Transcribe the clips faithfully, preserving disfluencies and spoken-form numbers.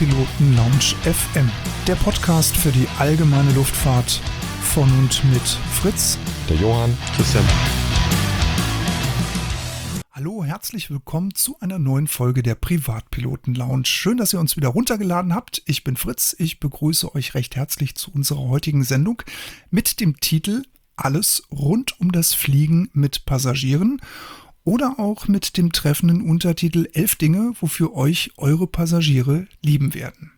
Privatpiloten Lounge F M, der Podcast für die allgemeine Luftfahrt von und mit Fritz, der Johann, Christian. Hallo, herzlich willkommen zu einer neuen Folge der Privatpiloten Lounge. Schön, dass ihr uns wieder runtergeladen habt. Ich bin Fritz, ich begrüße euch recht herzlich zu unserer heutigen Sendung mit dem Titel Alles rund um das Fliegen mit Passagieren oder auch mit dem treffenden Untertitel elf Dinge, wofür euch eure Passagiere lieben werden.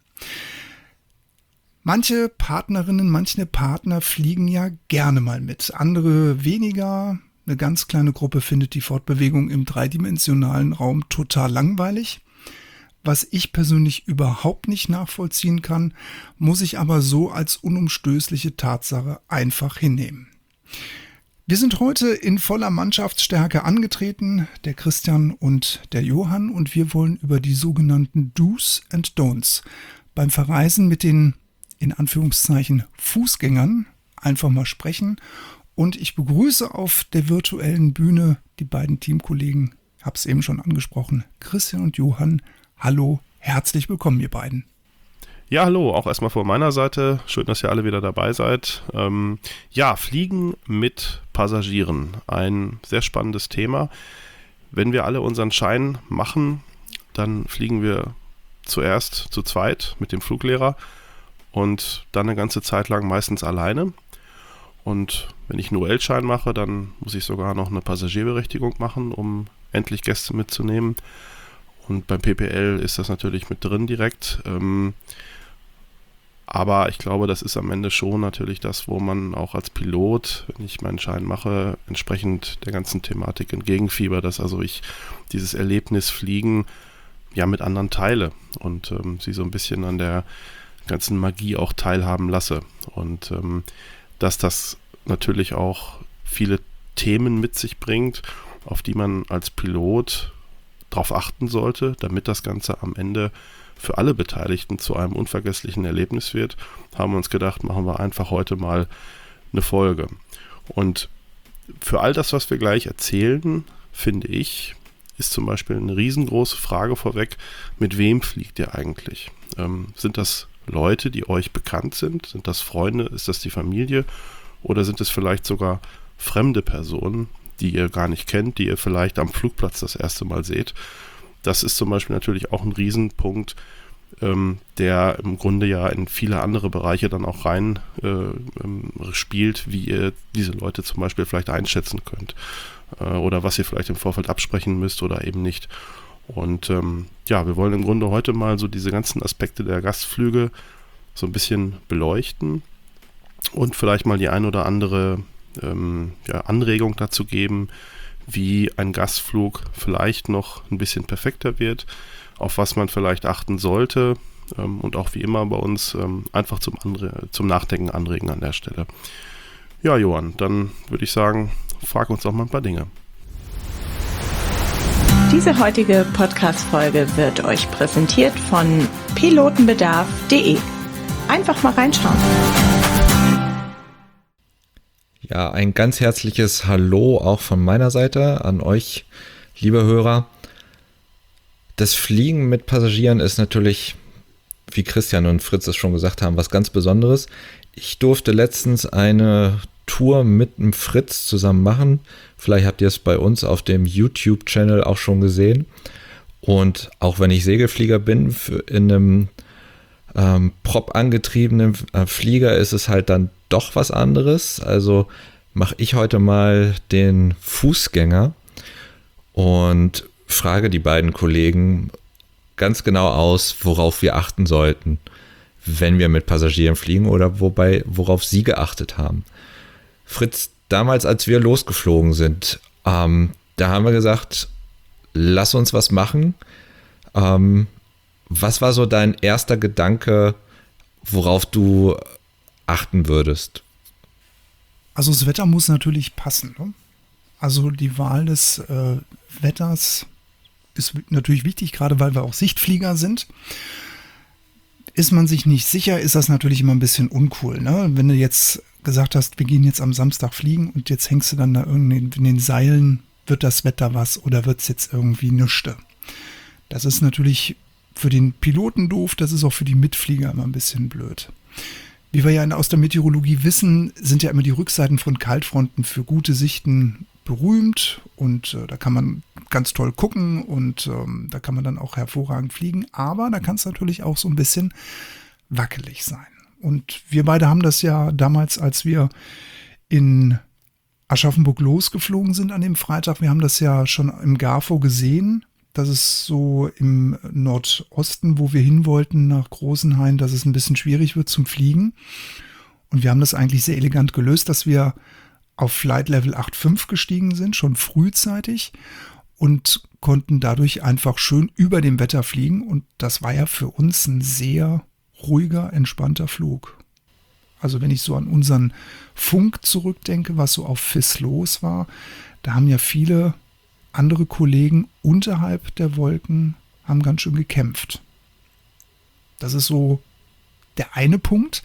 Manche Partnerinnen, manche Partner fliegen ja gerne mal mit, andere weniger. Eine ganz kleine Gruppe findet die Fortbewegung im dreidimensionalen Raum total langweilig. Was ich persönlich überhaupt nicht nachvollziehen kann, muss ich aber so als unumstößliche Tatsache einfach hinnehmen. Wir sind heute in voller Mannschaftsstärke angetreten, der Christian und der Johann, und wir wollen über die sogenannten Do's and Don'ts beim Verreisen mit den, in Anführungszeichen, Fußgängern einfach mal sprechen. Und ich begrüße auf der virtuellen Bühne die beiden Teamkollegen, ich habe es eben schon angesprochen, Christian und Johann. Hallo, herzlich willkommen, ihr beiden. Ja, hallo, auch erstmal von meiner Seite. Schön, dass ihr alle wieder dabei seid. Ähm, ja, Fliegen mit Passagieren, ein sehr spannendes Thema. Wenn wir alle unseren Schein machen, dann fliegen wir zuerst zu zweit mit dem Fluglehrer und dann eine ganze Zeit lang meistens alleine. Und wenn ich einen U L-Schein mache, dann muss ich sogar noch eine Passagierberechtigung machen, um endlich Gäste mitzunehmen. Und beim P P L ist das natürlich mit drin direkt. Ähm, aber ich glaube, das ist am Ende schon natürlich das, wo man auch als Pilot, wenn ich meinen Schein mache, entsprechend der ganzen Thematik entgegenfieber, dass also ich dieses Erlebnis Fliegen ja mit anderen teile und ähm, sie so ein bisschen an der ganzen Magie auch teilhaben lasse. Und ähm, dass das natürlich auch viele Themen mit sich bringt, auf die man als Pilot drauf achten sollte, damit das Ganze am Ende für alle Beteiligten zu einem unvergesslichen Erlebnis wird, haben wir uns gedacht, machen wir einfach heute mal eine Folge. Und für all das, was wir gleich erzählen, finde ich, ist zum Beispiel eine riesengroße Frage vorweg, mit wem fliegt ihr eigentlich? Ähm, sind das Leute, die euch bekannt sind? Sind das Freunde? Ist das die Familie? Oder sind es vielleicht sogar fremde Personen, die ihr gar nicht kennt, die ihr vielleicht am Flugplatz das erste Mal seht? Das ist zum Beispiel natürlich auch ein Riesenpunkt, ähm, der im Grunde ja in viele andere Bereiche dann auch rein äh, ähm, spielt, wie ihr diese Leute zum Beispiel vielleicht einschätzen könnt. Äh, oder was ihr vielleicht im Vorfeld absprechen müsst oder eben nicht. Und ähm, ja, wir wollen im Grunde heute mal so diese ganzen Aspekte der Gastflüge so ein bisschen beleuchten und vielleicht mal die ein oder andere ähm, ja, Anregung dazu geben, wie ein Gastflug vielleicht noch ein bisschen perfekter wird, auf was man vielleicht achten sollte ähm, und auch wie immer bei uns ähm, einfach zum, Anre- zum Nachdenken anregen an der Stelle. Ja, Johann, dann würde ich sagen, frag uns doch mal ein paar Dinge. Diese heutige Podcast-Folge wird euch präsentiert von pilotenbedarf punkt de. Einfach mal reinschauen. Ja, ein ganz herzliches Hallo auch von meiner Seite an euch, liebe Hörer. Das Fliegen mit Passagieren ist natürlich, wie Christian und Fritz es schon gesagt haben, was ganz Besonderes. Ich durfte letztens eine Tour mit dem Fritz zusammen machen. Vielleicht habt ihr es bei uns auf dem YouTube-Channel auch schon gesehen. Und auch wenn ich Segelflieger bin, in einem ähm, prop angetriebenen äh, Flieger ist es halt dann doch was anderes. Also mache ich heute mal den Fußgänger und frage die beiden Kollegen ganz genau aus, worauf wir achten sollten, wenn wir mit Passagieren fliegen oder wobei, worauf sie geachtet haben. Fritz, damals, als wir losgeflogen sind, ähm, da haben wir gesagt, lass uns was machen. Ähm, was war so dein erster Gedanke, worauf du achten würdest? Also das Wetter muss natürlich passen, ne? Also die Wahl des äh, Wetters ist natürlich wichtig, gerade weil wir auch Sichtflieger sind. Ist man sich nicht sicher, ist das natürlich immer ein bisschen uncool, ne? Wenn du jetzt gesagt hast, wir gehen jetzt am Samstag fliegen und jetzt hängst du dann da irgendwie in den Seilen, wird das Wetter was oder wird es jetzt irgendwie nischte? Das ist natürlich für den Piloten doof, das ist auch für die Mitflieger immer ein bisschen blöd. Wie wir ja aus der Meteorologie wissen, sind ja immer die Rückseiten von Kaltfronten für gute Sichten berühmt und äh, da kann man ganz toll gucken und ähm, da kann man dann auch hervorragend fliegen, aber da kann es natürlich auch so ein bisschen wackelig sein. Und wir beide haben das ja damals, als wir in Aschaffenburg losgeflogen sind an dem Freitag, wir haben das ja schon im GAFO gesehen, dass es so im Nordosten, wo wir hin wollten, nach Großenhain, dass es ein bisschen schwierig wird zum Fliegen. Und wir haben das eigentlich sehr elegant gelöst, dass wir auf Flight Level acht Komma fünf gestiegen sind, schon frühzeitig und konnten dadurch einfach schön über dem Wetter fliegen. Und das war ja für uns ein sehr ruhiger, entspannter Flug. Also wenn ich so an unseren Funk zurückdenke, was so auf F I S los war, da haben ja viele andere Kollegen unterhalb der Wolken haben ganz schön gekämpft. Das ist so der eine Punkt.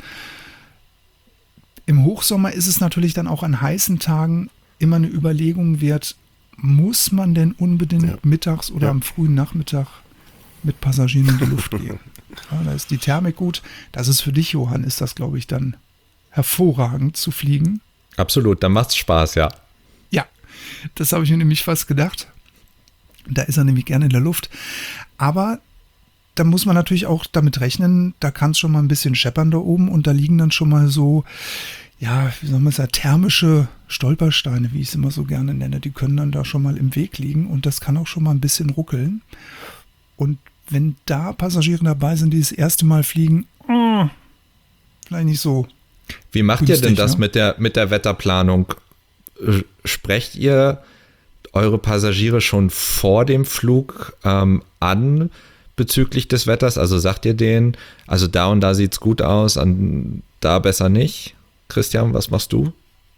Im Hochsommer ist es natürlich dann auch an heißen Tagen immer eine Überlegung wert, muss man denn unbedingt ja. mittags oder ja. am frühen Nachmittag mit Passagieren in die Luft gehen? Ja, da ist die Thermik gut. Das ist für dich, Johann, ist das, glaube ich, dann hervorragend zu fliegen. Absolut, da macht's Spaß, ja. Ja, das habe ich mir nämlich fast gedacht. Da ist er nämlich gerne in der Luft. Aber da muss man natürlich auch damit rechnen, da kann es schon mal ein bisschen scheppern da oben und da liegen dann schon mal so, ja, wie soll man sagen, thermische Stolpersteine, wie ich es immer so gerne nenne. Die können dann da schon mal im Weg liegen und das kann auch schon mal ein bisschen ruckeln. Und wenn da Passagiere dabei sind, die das erste Mal fliegen, oh, vielleicht nicht so. Wie macht günstig, ihr denn das ne? mit der, mit der Wetterplanung? Sprecht ihr eure Passagiere schon vor dem Flug ähm, an bezüglich des Wetters? Also sagt ihr denen, also da und da sieht es gut aus, an da besser nicht? Christian, was machst du?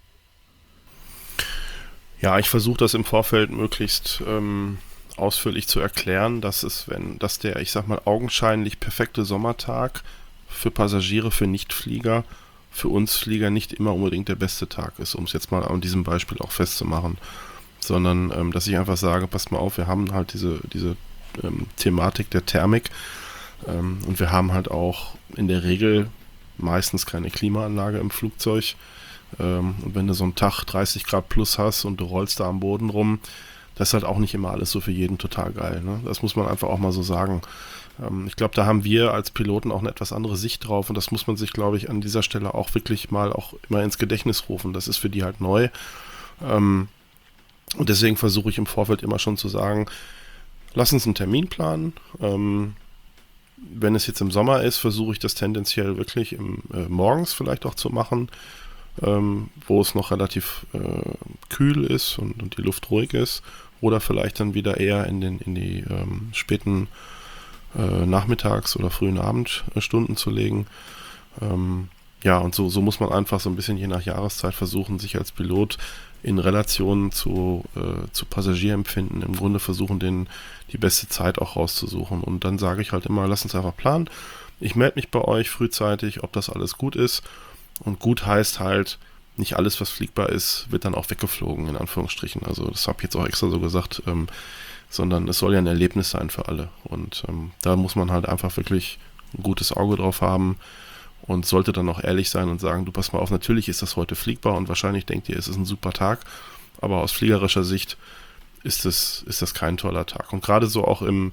Ja, ich versuche das im Vorfeld möglichst ähm, ausführlich zu erklären, dass es, wenn, dass der, ich sag mal, augenscheinlich perfekte Sommertag für Passagiere, für Nichtflieger, für uns Flieger nicht immer unbedingt der beste Tag ist, um es jetzt mal an diesem Beispiel auch festzumachen. Sondern, ähm, dass ich einfach sage, passt mal auf, wir haben halt diese, diese ähm, Thematik der Thermik ähm, und wir haben halt auch in der Regel meistens keine Klimaanlage im Flugzeug. Ähm, und wenn du so einen Tag dreißig Grad plus hast und du rollst da am Boden rum, das ist halt auch nicht immer alles so für jeden total geil. Ne? Das muss man einfach auch mal so sagen. Ähm, ich glaube, da haben wir als Piloten auch eine etwas andere Sicht drauf und das muss man sich, glaube ich, an dieser Stelle auch wirklich mal auch immer ins Gedächtnis rufen. Das ist für die halt neu. Ähm, Und deswegen versuche ich im Vorfeld immer schon zu sagen, lass uns einen Termin planen. Ähm, wenn es jetzt im Sommer ist, versuche ich das tendenziell wirklich im, äh, morgens vielleicht auch zu machen, ähm, wo es noch relativ äh, kühl ist und, und die Luft ruhig ist. Oder vielleicht dann wieder eher in, den, in die ähm, späten äh, Nachmittags- oder frühen Abendstunden zu legen. Ähm, ja, und so, so muss man einfach so ein bisschen je nach Jahreszeit versuchen, sich als Pilot in Relation zu, äh, zu Passagierempfinden im Grunde versuchen, den, die beste Zeit auch rauszusuchen. Und dann sage ich halt immer, lass uns einfach planen. Ich melde mich bei euch frühzeitig, ob das alles gut ist. Und gut heißt halt, nicht alles, was fliegbar ist, wird dann auch weggeflogen, in Anführungsstrichen. Also das habe ich jetzt auch extra so gesagt, ähm, sondern es soll ja ein Erlebnis sein für alle. Und ähm, da muss man halt einfach wirklich ein gutes Auge drauf haben. Und sollte dann auch ehrlich sein und sagen, du pass mal auf, natürlich ist das heute fliegbar und wahrscheinlich denkt ihr, es ist ein super Tag, aber aus fliegerischer Sicht ist das, ist das kein toller Tag. Und gerade so auch im,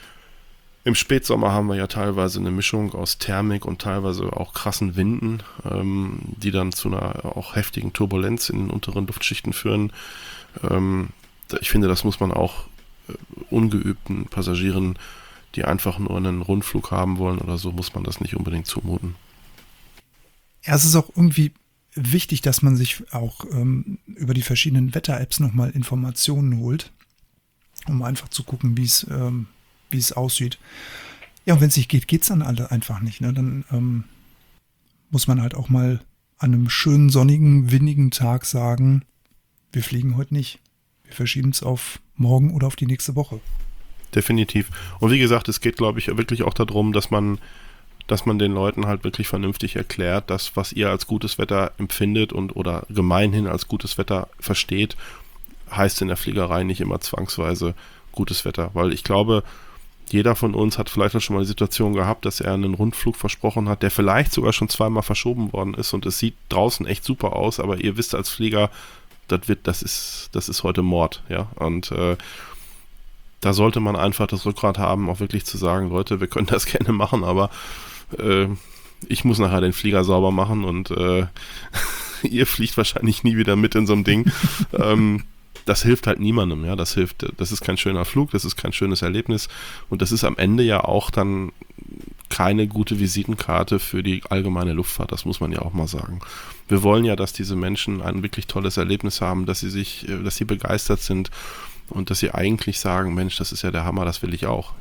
im Spätsommer haben wir ja teilweise eine Mischung aus Thermik und teilweise auch krassen Winden, ähm, die dann zu einer auch heftigen Turbulenz in den unteren Luftschichten führen. Ähm, ich finde, das muss man auch äh, ungeübten Passagieren, die einfach nur einen Rundflug haben wollen oder so, muss man das nicht unbedingt zumuten. Ja, es ist auch irgendwie wichtig, dass man sich auch ähm, über die verschiedenen Wetter-Apps nochmal Informationen holt, um einfach zu gucken, wie es ähm, wie es aussieht. Ja, und wenn es nicht geht, geht es dann alle einfach nicht. Ne? Dann ähm, muss man halt auch mal an einem schönen, sonnigen, windigen Tag sagen, wir fliegen heute nicht. Wir verschieben es auf morgen oder auf die nächste Woche. Definitiv. Und wie gesagt, es geht, glaube ich, wirklich auch darum, dass man dass man den Leuten halt wirklich vernünftig erklärt, dass was ihr als gutes Wetter empfindet und oder gemeinhin als gutes Wetter versteht, heißt in der Fliegerei nicht immer zwangsweise gutes Wetter. Weil ich glaube, jeder von uns hat vielleicht auch schon mal die Situation gehabt, dass er einen Rundflug versprochen hat, der vielleicht sogar schon zweimal verschoben worden ist und es sieht draußen echt super aus, aber ihr wisst als Flieger, das wird, das ist, das ist heute Mord, ja, und äh, da sollte man einfach das Rückgrat haben, auch wirklich zu sagen, Leute, wir können das gerne machen, aber äh, ich muss nachher den Flieger sauber machen und äh, ihr fliegt wahrscheinlich nie wieder mit in so einem Ding. ähm, das hilft halt niemandem, ja, das hilft, das ist kein schöner Flug, das ist kein schönes Erlebnis und das ist am Ende ja auch dann keine gute Visitenkarte für die allgemeine Luftfahrt, das muss man ja auch mal sagen. Wir wollen ja, dass diese Menschen ein wirklich tolles Erlebnis haben, dass sie sich, dass sie begeistert sind und dass sie eigentlich sagen, Mensch, das ist ja der Hammer, das will ich auch.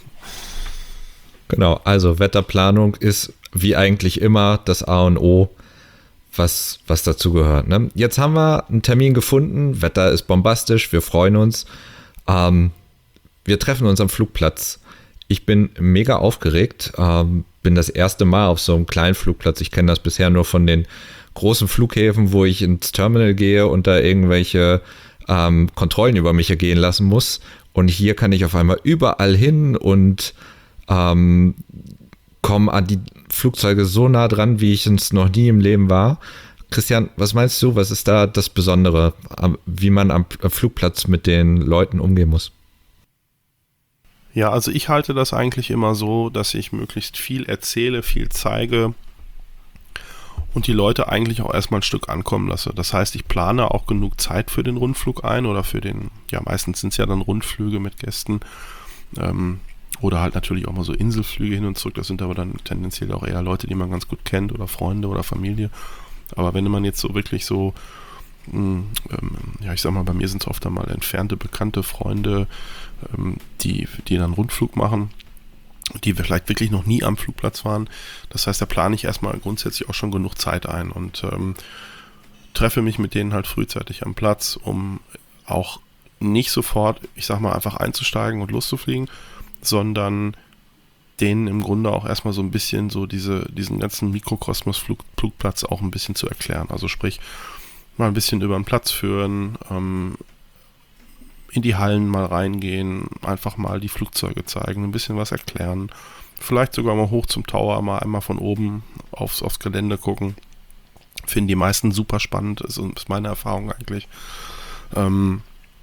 Genau, also Wetterplanung ist wie eigentlich immer das A und O, was, was dazu gehört. Ne? Jetzt haben wir einen Termin gefunden, Wetter ist bombastisch, wir freuen uns. Ähm, wir treffen uns am Flugplatz. Ich bin mega aufgeregt, ähm, bin das erste Mal auf so einem kleinen Flugplatz. Ich kenne das bisher nur von den großen Flughäfen, wo ich ins Terminal gehe und da irgendwelche ähm, Kontrollen über mich ergehen lassen muss. Und hier kann ich auf einmal überall hin und ähm, komme an die Flugzeuge so nah dran, wie ich es noch nie im Leben war. Christian, was meinst du, was ist da das Besondere, wie man am Flugplatz mit den Leuten umgehen muss? Ja, also ich halte das eigentlich immer so, dass ich möglichst viel erzähle, viel zeige und die Leute eigentlich auch erstmal ein Stück ankommen lasse. Das heißt, ich plane auch genug Zeit für den Rundflug ein oder für den, ja meistens sind es ja dann Rundflüge mit Gästen, ähm, oder halt natürlich auch mal so Inselflüge hin und zurück. Das sind aber dann tendenziell auch eher Leute, die man ganz gut kennt oder Freunde oder Familie. Aber wenn man jetzt so wirklich so, mh, ähm, ja ich sag mal, bei mir sind es oft einmal entfernte, bekannte Freunde, ähm, die, die dann Rundflug machen, die vielleicht wirklich noch nie am Flugplatz waren. Das heißt, da plane ich erstmal grundsätzlich auch schon genug Zeit ein und ähm, treffe mich mit denen halt frühzeitig am Platz, um auch nicht sofort, ich sag mal, einfach einzusteigen und loszufliegen, sondern denen im Grunde auch erstmal so ein bisschen so diese, diesen ganzen Mikrokosmos-Flugplatz auch ein bisschen zu erklären. Also sprich, mal ein bisschen über den Platz führen, ähm, in die Hallen mal reingehen, einfach mal die Flugzeuge zeigen, ein bisschen was erklären. Vielleicht sogar mal hoch zum Tower, mal einmal von oben aufs, aufs Gelände gucken. Finden die meisten super spannend, ist, ist meine Erfahrung eigentlich. Ähm,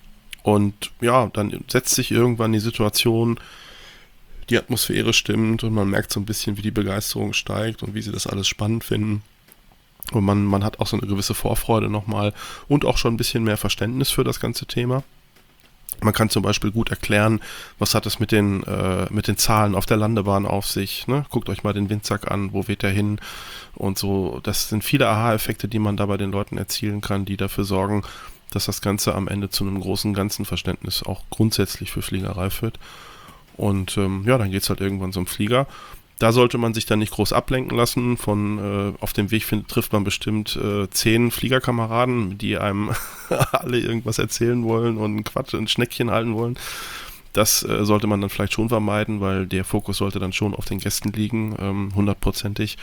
und ja, dann setzt sich irgendwann die Situation, die Atmosphäre stimmt und man merkt so ein bisschen, wie die Begeisterung steigt und wie sie das alles spannend finden. Und man, man hat auch so eine gewisse Vorfreude nochmal und auch schon ein bisschen mehr Verständnis für das ganze Thema. Man kann zum Beispiel gut erklären, was hat es mit den, äh, mit den Zahlen auf der Landebahn auf sich. Ne? Guckt euch mal den Windsack an, wo weht der hin und so. Das sind viele Aha-Effekte, die man da bei den Leuten erzielen kann, die dafür sorgen, dass das Ganze am Ende zu einem großen ganzen Verständnis auch grundsätzlich für Fliegerei führt. Und ähm, ja, dann geht es halt irgendwann zum Flieger. Da sollte man sich dann nicht groß ablenken lassen. Von äh, auf dem Weg find, trifft man bestimmt äh, zehn Fliegerkameraden, die einem alle irgendwas erzählen wollen und ein Quatsch, ein Schneckchen halten wollen. Das äh, sollte man dann vielleicht schon vermeiden, weil der Fokus sollte dann schon auf den Gästen liegen, ähm, hundertprozentig.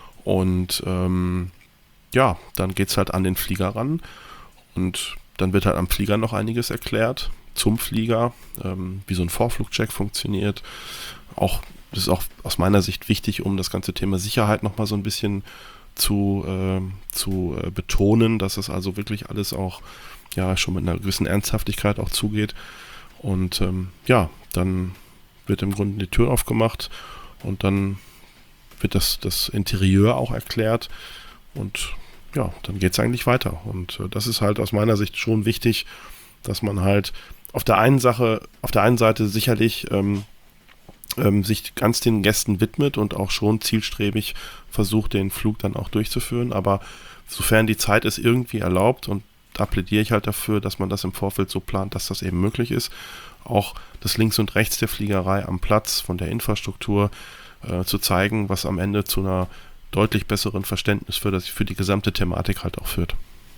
Und ähm, ja, dann geht es halt an den Flieger ran. Und dann wird halt am Flieger noch einiges erklärt. Zum Flieger, ähm, wie so ein Vorflugcheck funktioniert. Auch, das ist auch aus meiner Sicht wichtig, um das ganze Thema Sicherheit nochmal so ein bisschen zu, äh, zu äh, betonen, dass es also wirklich alles auch ja schon mit einer gewissen Ernsthaftigkeit auch zugeht. Und ähm, ja, dann wird im Grunde die Tür aufgemacht und dann wird das, das Interieur auch erklärt und ja, dann geht es eigentlich weiter. Und äh, das ist halt aus meiner Sicht schon wichtig, dass man halt auf der einen Sache, auf der einen Seite sicherlich ähm, ähm, sich ganz den Gästen widmet und auch schon zielstrebig versucht, den Flug dann auch durchzuführen, aber sofern die Zeit es irgendwie erlaubt, und da plädiere ich halt dafür, dass man das im Vorfeld so plant, dass das eben möglich ist, auch das Links und Rechts der Fliegerei am Platz von der Infrastruktur äh, zu zeigen, was am Ende zu einer deutlich besseren Verständnis für, das, für die gesamte Thematik halt auch führt.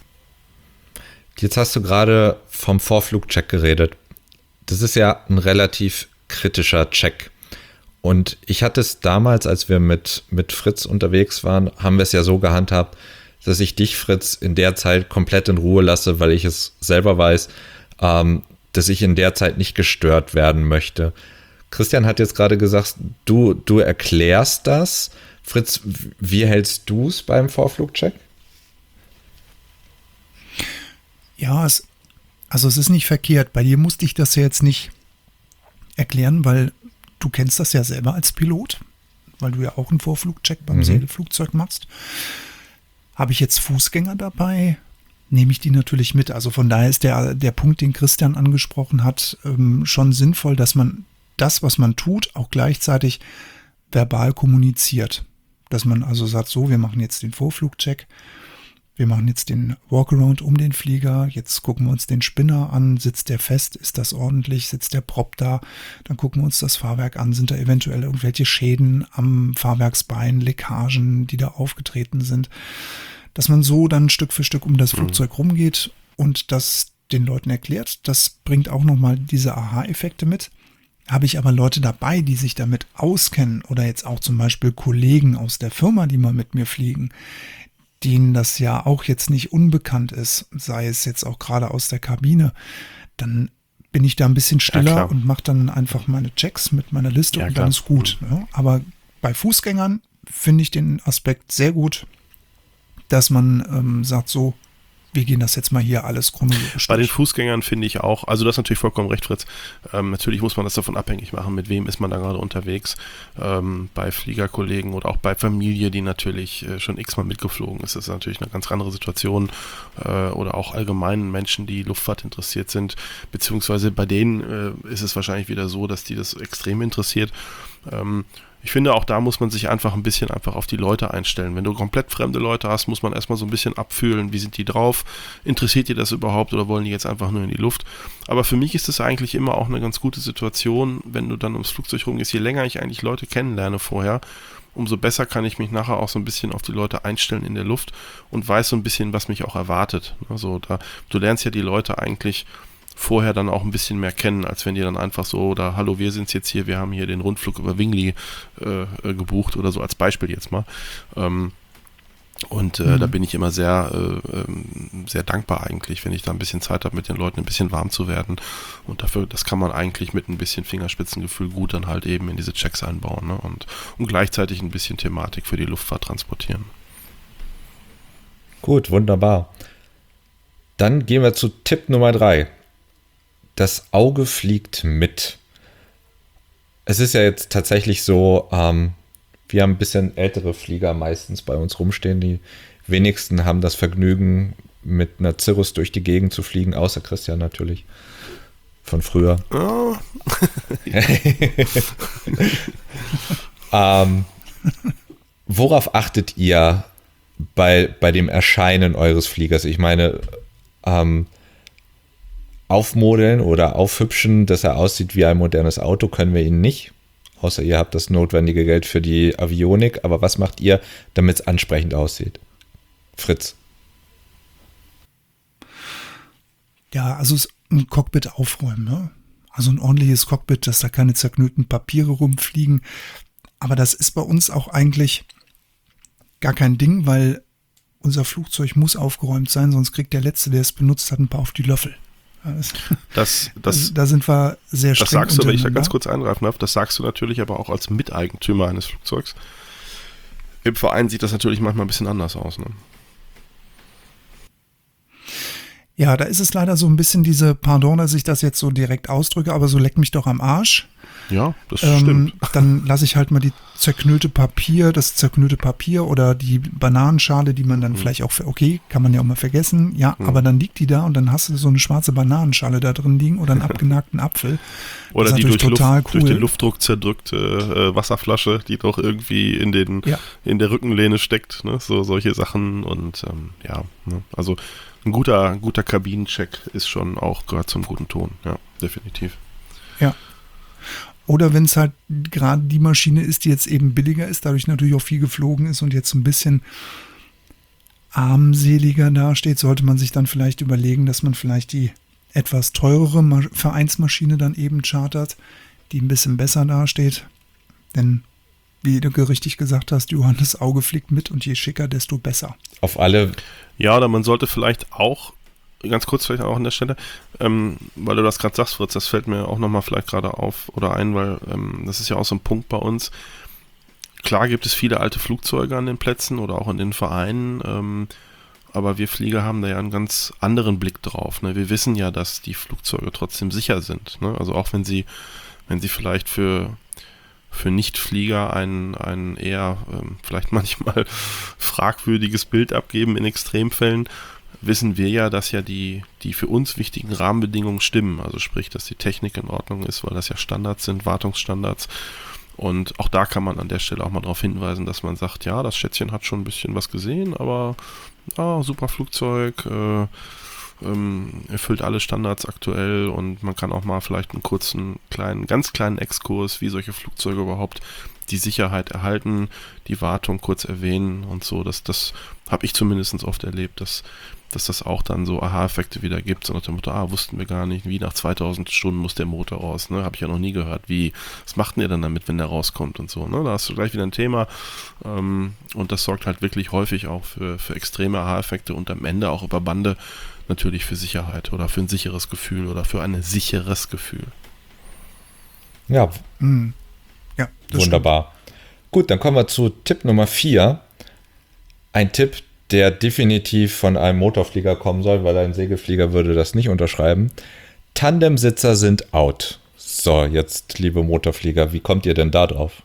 Jetzt hast du gerade vom Vorflugcheck geredet. Das ist ja ein relativ kritischer Check. Und ich hatte es damals, als wir mit, mit Fritz unterwegs waren, haben wir es ja so gehandhabt, dass ich dich, Fritz, in der Zeit komplett in Ruhe lasse, weil ich es selber weiß, ähm, dass ich in der Zeit nicht gestört werden möchte. Christian hat jetzt gerade gesagt, du, du erklärst das. Fritz, wie hältst du es beim Vorflugcheck? Ja, es, also es ist nicht verkehrt. Bei dir musste ich das ja jetzt nicht erklären, weil du kennst das ja selber als Pilot, weil du ja auch einen Vorflugcheck beim mhm. Segelflugzeug machst. Habe ich jetzt Fußgänger dabei, nehme ich die natürlich mit. Also von daher ist der, der Punkt, den Christian angesprochen hat, ähm, schon sinnvoll, dass man das, was man tut, auch gleichzeitig verbal kommuniziert. Dass man also sagt, so, wir machen jetzt den Vorflugcheck, wir machen jetzt den Walkaround um den Flieger, jetzt gucken wir uns den Spinner an, sitzt der fest, ist das ordentlich, sitzt der Prop da, dann gucken wir uns das Fahrwerk an, sind da eventuell irgendwelche Schäden am Fahrwerksbein, Leckagen, die da aufgetreten sind. Dass man so dann Stück für Stück um das Flugzeug rumgeht und das den Leuten erklärt, das bringt auch nochmal diese Aha-Effekte mit. Habe ich aber Leute dabei, die sich damit auskennen oder jetzt auch zum Beispiel Kollegen aus der Firma, die mal mit mir fliegen, denen das ja auch jetzt nicht unbekannt ist, sei es jetzt auch gerade aus der Kabine, dann bin ich da ein bisschen stiller ja, und mache dann einfach meine Checks mit meiner Liste ja, und dann ist gut. Ja. Aber bei Fußgängern finde ich den Aspekt sehr gut, dass man ähm, sagt so, wir gehen das jetzt mal hier alles chronologisch Bei durch. Den Fußgängern finde ich auch, also das ist natürlich vollkommen recht, Fritz. Ähm, natürlich muss man das davon abhängig machen, mit wem ist man da gerade unterwegs. Ähm, bei Fliegerkollegen oder auch bei Familie, die natürlich äh, schon x-mal mitgeflogen ist, ist das natürlich eine ganz andere Situation. Äh, oder auch allgemein Menschen, die Luftfahrt interessiert sind, beziehungsweise bei denen äh, ist es wahrscheinlich wieder so, dass die das extrem interessiert. Ähm, Ich finde, auch da muss man sich einfach ein bisschen einfach auf die Leute einstellen. Wenn du komplett fremde Leute hast, muss man erstmal so ein bisschen abfühlen, wie sind die drauf, interessiert die das überhaupt oder wollen die jetzt einfach nur in die Luft? Aber für mich ist es eigentlich immer auch eine ganz gute Situation, wenn du dann ums Flugzeug rumgehst. Je länger ich eigentlich Leute kennenlerne vorher, umso besser kann ich mich nachher auch so ein bisschen auf die Leute einstellen in der Luft und weiß so ein bisschen, was mich auch erwartet. Also da, du lernst ja die Leute eigentlich vorher dann auch ein bisschen mehr kennen, als wenn die dann einfach so, oder hallo, wir sind's jetzt hier, wir haben hier den Rundflug über Wingli äh, gebucht oder so als Beispiel jetzt mal. Ähm, und äh, mhm. da bin ich immer sehr, äh, sehr dankbar eigentlich, wenn ich da ein bisschen Zeit habe, mit den Leuten ein bisschen warm zu werden. Und dafür, das kann man eigentlich mit ein bisschen Fingerspitzengefühl gut dann halt eben in diese Checks einbauen, ne? und, und gleichzeitig ein bisschen Thematik für die Luftfahrt transportieren. Gut, wunderbar. Dann gehen wir zu Tipp Nummer drei. Das Auge fliegt mit. Es ist ja jetzt tatsächlich so, ähm, wir haben ein bisschen ältere Flieger meistens bei uns rumstehen. Die wenigsten haben das Vergnügen, mit einer Cirrus durch die Gegend zu fliegen, außer Christian natürlich. Von früher. Oh. ähm, worauf achtet ihr bei, bei dem Erscheinen eures Fliegers? Ich meine, ähm, aufmodeln oder aufhübschen, dass er aussieht wie ein modernes Auto, können wir ihn nicht. Außer ihr habt das notwendige Geld für die Avionik. Aber was macht ihr, damit es ansprechend aussieht? Fritz. Ja, also ein Cockpit aufräumen. Ne? Also ein ordentliches Cockpit, dass da keine zerknüllten Papiere rumfliegen. Aber das ist bei uns auch eigentlich gar kein Ding, weil unser Flugzeug muss aufgeräumt sein, sonst kriegt der Letzte, der es benutzt hat, ein paar auf die Löffel. Das, das, das, da sind wir sehr streng. Das sagst du, wenn ich da ganz kurz eingreifen darf, das sagst du natürlich aber auch als Miteigentümer eines Flugzeugs. Im Verein sieht das natürlich manchmal ein bisschen anders aus, ne? Ja, da ist es leider so ein bisschen diese, pardon, dass ich das jetzt so direkt ausdrücke, aber so leck mich doch am Arsch. Ja, das ähm, stimmt. Dann lasse ich halt mal die zerknüllte Papier, das zerknüllte Papier oder die Bananenschale, die man dann mhm. vielleicht auch, okay, kann man ja auch mal vergessen, ja, mhm. aber dann liegt die da und dann hast du so eine schwarze Bananenschale da drin liegen oder einen abgenagten Apfel. Oder die durch, total Luft, cool. durch den Luftdruck zerdrückte äh, Wasserflasche, die doch irgendwie in den ja. in der Rückenlehne steckt, ne? So solche Sachen und ähm, ja, ne? Also ein guter, ein guter Kabinencheck ist schon auch, gehört zum guten Ton, ja, definitiv. Ja. Oder wenn es halt gerade die Maschine ist, die jetzt eben billiger ist, dadurch natürlich auch viel geflogen ist und jetzt ein bisschen armseliger dasteht, sollte man sich dann vielleicht überlegen, dass man vielleicht die etwas teurere Ma- Vereinsmaschine dann eben chartert, die ein bisschen besser dasteht. Denn, wie du richtig gesagt hast, Johann, das Auge fliegt mit und je schicker, desto besser. Auf alle. Ja, oder man sollte vielleicht auch ganz kurz vielleicht auch an der Stelle, ähm, weil du das gerade sagst, Fritz, das fällt mir auch nochmal vielleicht gerade auf oder ein, weil ähm, das ist ja auch so ein Punkt bei uns. Klar gibt es viele alte Flugzeuge an den Plätzen oder auch in den Vereinen, ähm, aber wir Flieger haben da ja einen ganz anderen Blick drauf. Ne? Wir wissen ja, dass die Flugzeuge trotzdem sicher sind. Ne? Also auch wenn sie, wenn sie vielleicht für für Nichtflieger ein, ein eher ähm, vielleicht manchmal fragwürdiges Bild abgeben in Extremfällen, wissen wir ja, dass ja die, die für uns wichtigen Rahmenbedingungen stimmen. Also sprich, dass die Technik in Ordnung ist, weil das ja Standards sind, Wartungsstandards. Und auch da kann man an der Stelle auch mal darauf hinweisen, dass man sagt, ja, das Schätzchen hat schon ein bisschen was gesehen, aber ah, super Flugzeug, äh, ähm, erfüllt alle Standards aktuell und man kann auch mal vielleicht einen kurzen, kleinen, ganz kleinen Exkurs, wie solche Flugzeuge überhaupt die Sicherheit erhalten, die Wartung kurz erwähnen und so. Das, das habe ich zumindest oft erlebt, dass, dass das auch dann so Aha-Effekte wieder gibt, so nach dem Motto, ah, wussten wir gar nicht, wie nach zweitausend Stunden muss der Motor raus, ne, habe ich ja noch nie gehört, wie, was macht denn ihr dann damit, wenn der rauskommt und so, ne, da hast du gleich wieder ein Thema ähm, und das sorgt halt wirklich häufig auch für, für extreme Aha-Effekte und am Ende auch über Bande natürlich für Sicherheit oder für ein sicheres Gefühl oder für ein sicheres Gefühl. Ja, Mhm. Ja, das wunderbar. Gut, dann kommen wir zu Tipp Nummer vier. Ein Tipp, der definitiv von einem Motorflieger kommen soll, weil ein Segelflieger würde das nicht unterschreiben. Tandemsitzer sind out. So, jetzt, liebe Motorflieger, wie kommt ihr denn da drauf?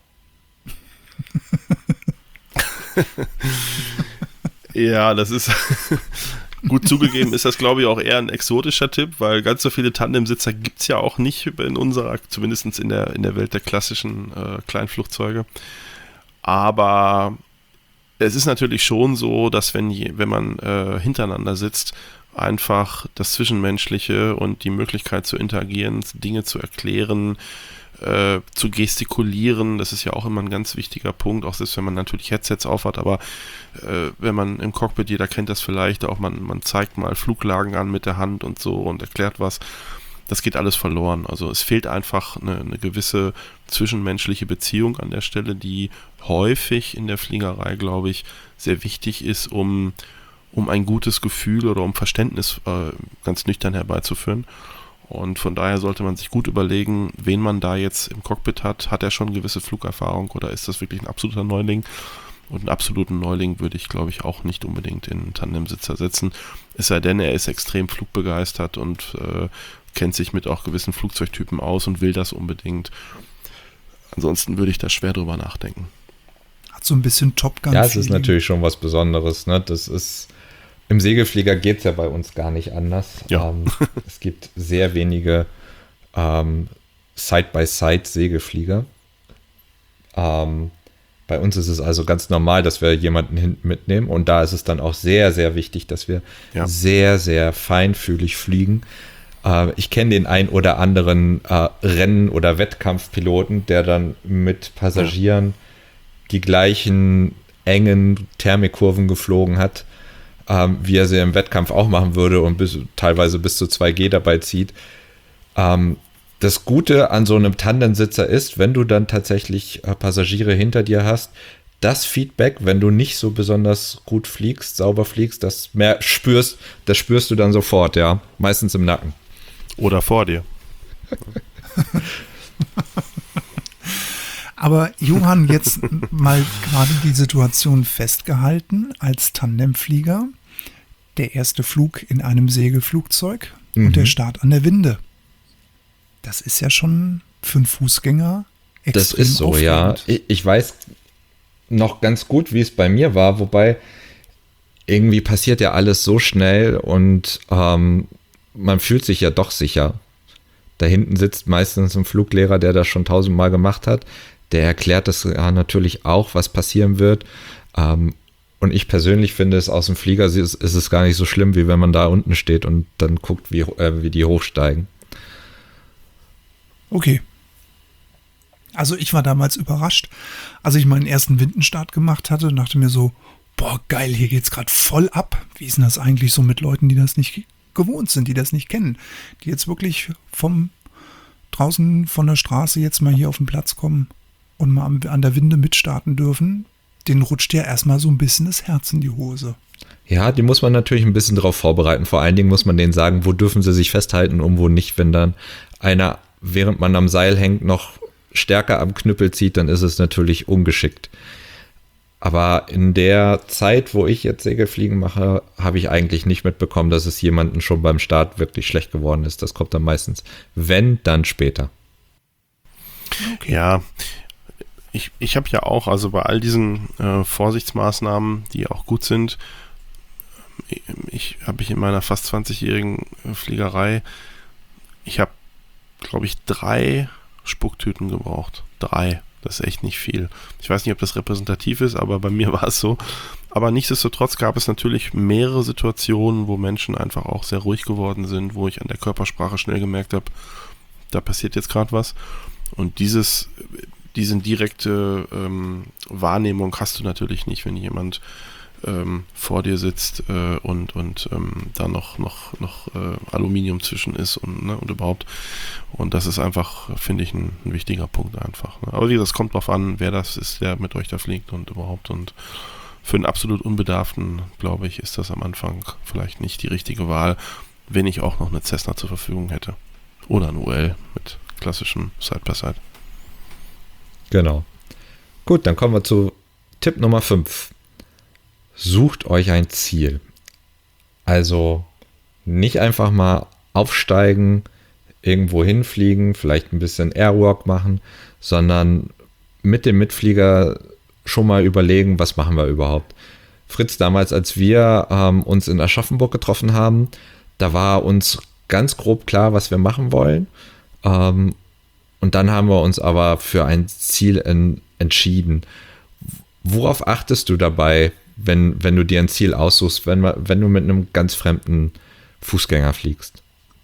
Ja, das ist gut zugegeben, ist das, glaube ich, auch eher ein exotischer Tipp, weil ganz so viele Tandemsitzer gibt es ja auch nicht in unserer, zumindest in der, in der Welt der klassischen äh, Kleinflugzeuge. Aber es ist natürlich schon so, dass wenn, je, wenn man äh, hintereinander sitzt, einfach das Zwischenmenschliche und die Möglichkeit zu interagieren, Dinge zu erklären, äh, zu gestikulieren, das ist ja auch immer ein ganz wichtiger Punkt, auch selbst wenn man natürlich Headsets aufhat, aber äh, wenn man im Cockpit, jeder kennt das vielleicht, auch man, man zeigt mal Fluglagen an mit der Hand und so und erklärt was, das geht alles verloren. Also es fehlt einfach eine, eine gewisse zwischenmenschliche Beziehung an der Stelle, die häufig in der Fliegerei, glaube ich, sehr wichtig ist, um, um ein gutes Gefühl oder um Verständnis äh, ganz nüchtern herbeizuführen. Und von daher sollte man sich gut überlegen, wen man da jetzt im Cockpit hat. Hat er schon gewisse Flugerfahrung oder ist das wirklich ein absoluter Neuling? Und einen absoluten Neuling würde ich, glaube ich, auch nicht unbedingt in einen Tandemsitzer setzen. Es sei denn, er ist extrem flugbegeistert und äh, kennt sich mit auch gewissen Flugzeugtypen aus und will das unbedingt. Ansonsten würde ich da schwer drüber nachdenken. Hat so ein bisschen Top Gun. Ja, es ist natürlich schon was Besonderes. Ne? Das ist, im Segelflieger geht es ja bei uns gar nicht anders. Ja. Ähm, es gibt sehr wenige ähm, Side-by-Side-Segelflieger. Ähm, bei uns ist es also ganz normal, dass wir jemanden hinten mitnehmen. Und da ist es dann auch sehr, sehr wichtig, dass wir Ja. sehr, sehr feinfühlig fliegen. Äh, ich kenne den ein oder anderen äh, Rennen- oder Wettkampfpiloten, der dann mit Passagieren die gleichen engen Thermikkurven geflogen hat, ähm, wie er sie im Wettkampf auch machen würde und bis, teilweise bis zu zwei G dabei zieht. Ähm, das Gute an so einem Tandemsitzer ist, wenn du dann tatsächlich äh, Passagiere hinter dir hast, das Feedback, wenn du nicht so besonders gut fliegst, sauber fliegst, das mehr spürst, das spürst du dann sofort, ja. Meistens im Nacken. Oder vor dir. Aber Johann, jetzt mal gerade die Situation festgehalten als Tandemflieger. Der erste Flug in einem Segelflugzeug Mhm. und der Start an der Winde. Das ist ja schon für einen Fußgänger extrem Das ist so, ja. aufregend. Ich, ich weiß noch ganz gut, wie es bei mir war, wobei irgendwie passiert ja alles so schnell und ähm, man fühlt sich ja doch sicher. Da hinten sitzt meistens ein Fluglehrer, der das schon tausendmal gemacht hat. Der erklärt das ja natürlich auch, was passieren wird. Ähm, und ich persönlich finde es aus dem Flieger ist, ist es gar nicht so schlimm, wie wenn man da unten steht und dann guckt, wie, äh, wie die hochsteigen. Okay. Also ich war damals überrascht, als ich meinen ersten Windenstart gemacht hatte und dachte mir so, boah, geil, hier geht's gerade voll ab. Wie ist denn das eigentlich so mit Leuten, die das nicht gewohnt sind, die das nicht kennen, die jetzt wirklich vom draußen von der Straße jetzt mal hier auf den Platz kommen und mal an der Winde mitstarten dürfen. denen rutscht ja erstmal so ein bisschen das Herz in die Hose. Ja, die muss man natürlich ein bisschen darauf vorbereiten. Vor allen Dingen muss man denen sagen, wo dürfen sie sich festhalten und wo nicht. Wenn dann einer, während man am Seil hängt, noch stärker am Knüppel zieht, dann ist es natürlich ungeschickt. Aber in der Zeit, wo ich jetzt Segelfliegen mache, habe ich eigentlich nicht mitbekommen, dass es jemandem schon beim Start wirklich schlecht geworden ist. Das kommt dann meistens, wenn, dann später. Okay. Ja, ich, ich habe ja auch, also bei all diesen äh, Vorsichtsmaßnahmen, die auch gut sind, ich, ich habe ich in meiner fast zwanzigjährigen Fliegerei, ich habe, glaube ich, drei Spucktüten gebraucht. Drei. Das ist echt nicht viel. Ich weiß nicht, ob das repräsentativ ist, aber bei mir war es so. Aber nichtsdestotrotz gab es natürlich mehrere Situationen, wo Menschen einfach auch sehr ruhig geworden sind, wo ich an der Körpersprache schnell gemerkt habe, da passiert jetzt gerade was. Und dieses, diese direkte ähm, Wahrnehmung hast du natürlich nicht, wenn jemand ähm, vor dir sitzt äh, und, und ähm, da noch, noch, noch äh, Aluminium zwischen ist und, ne, und überhaupt. Und das ist einfach, finde ich, ein, ein wichtiger Punkt einfach. Ne? Aber wie gesagt, es kommt drauf an, wer das ist, der mit euch da fliegt und überhaupt. Und für einen absolut Unbedarften, glaube ich, ist das am Anfang vielleicht nicht die richtige Wahl, wenn ich auch noch eine Cessna zur Verfügung hätte. Oder ein U L mit klassischem Side-by-Side. Genau. Gut, dann kommen wir zu Tipp Nummer fünf. Sucht euch ein Ziel. Also nicht einfach mal aufsteigen, irgendwo hinfliegen, vielleicht ein bisschen Airwalk machen, sondern mit dem Mitflieger schon mal überlegen, was machen wir überhaupt. Fritz, damals, als wir ähm, uns in Aschaffenburg getroffen haben, da war uns ganz grob klar, was wir machen wollen. Ähm, und dann haben wir uns aber für ein Ziel en- entschieden. Worauf achtest du dabei, wenn, wenn du dir ein Ziel aussuchst, wenn, wenn du mit einem ganz fremden Fußgänger fliegst?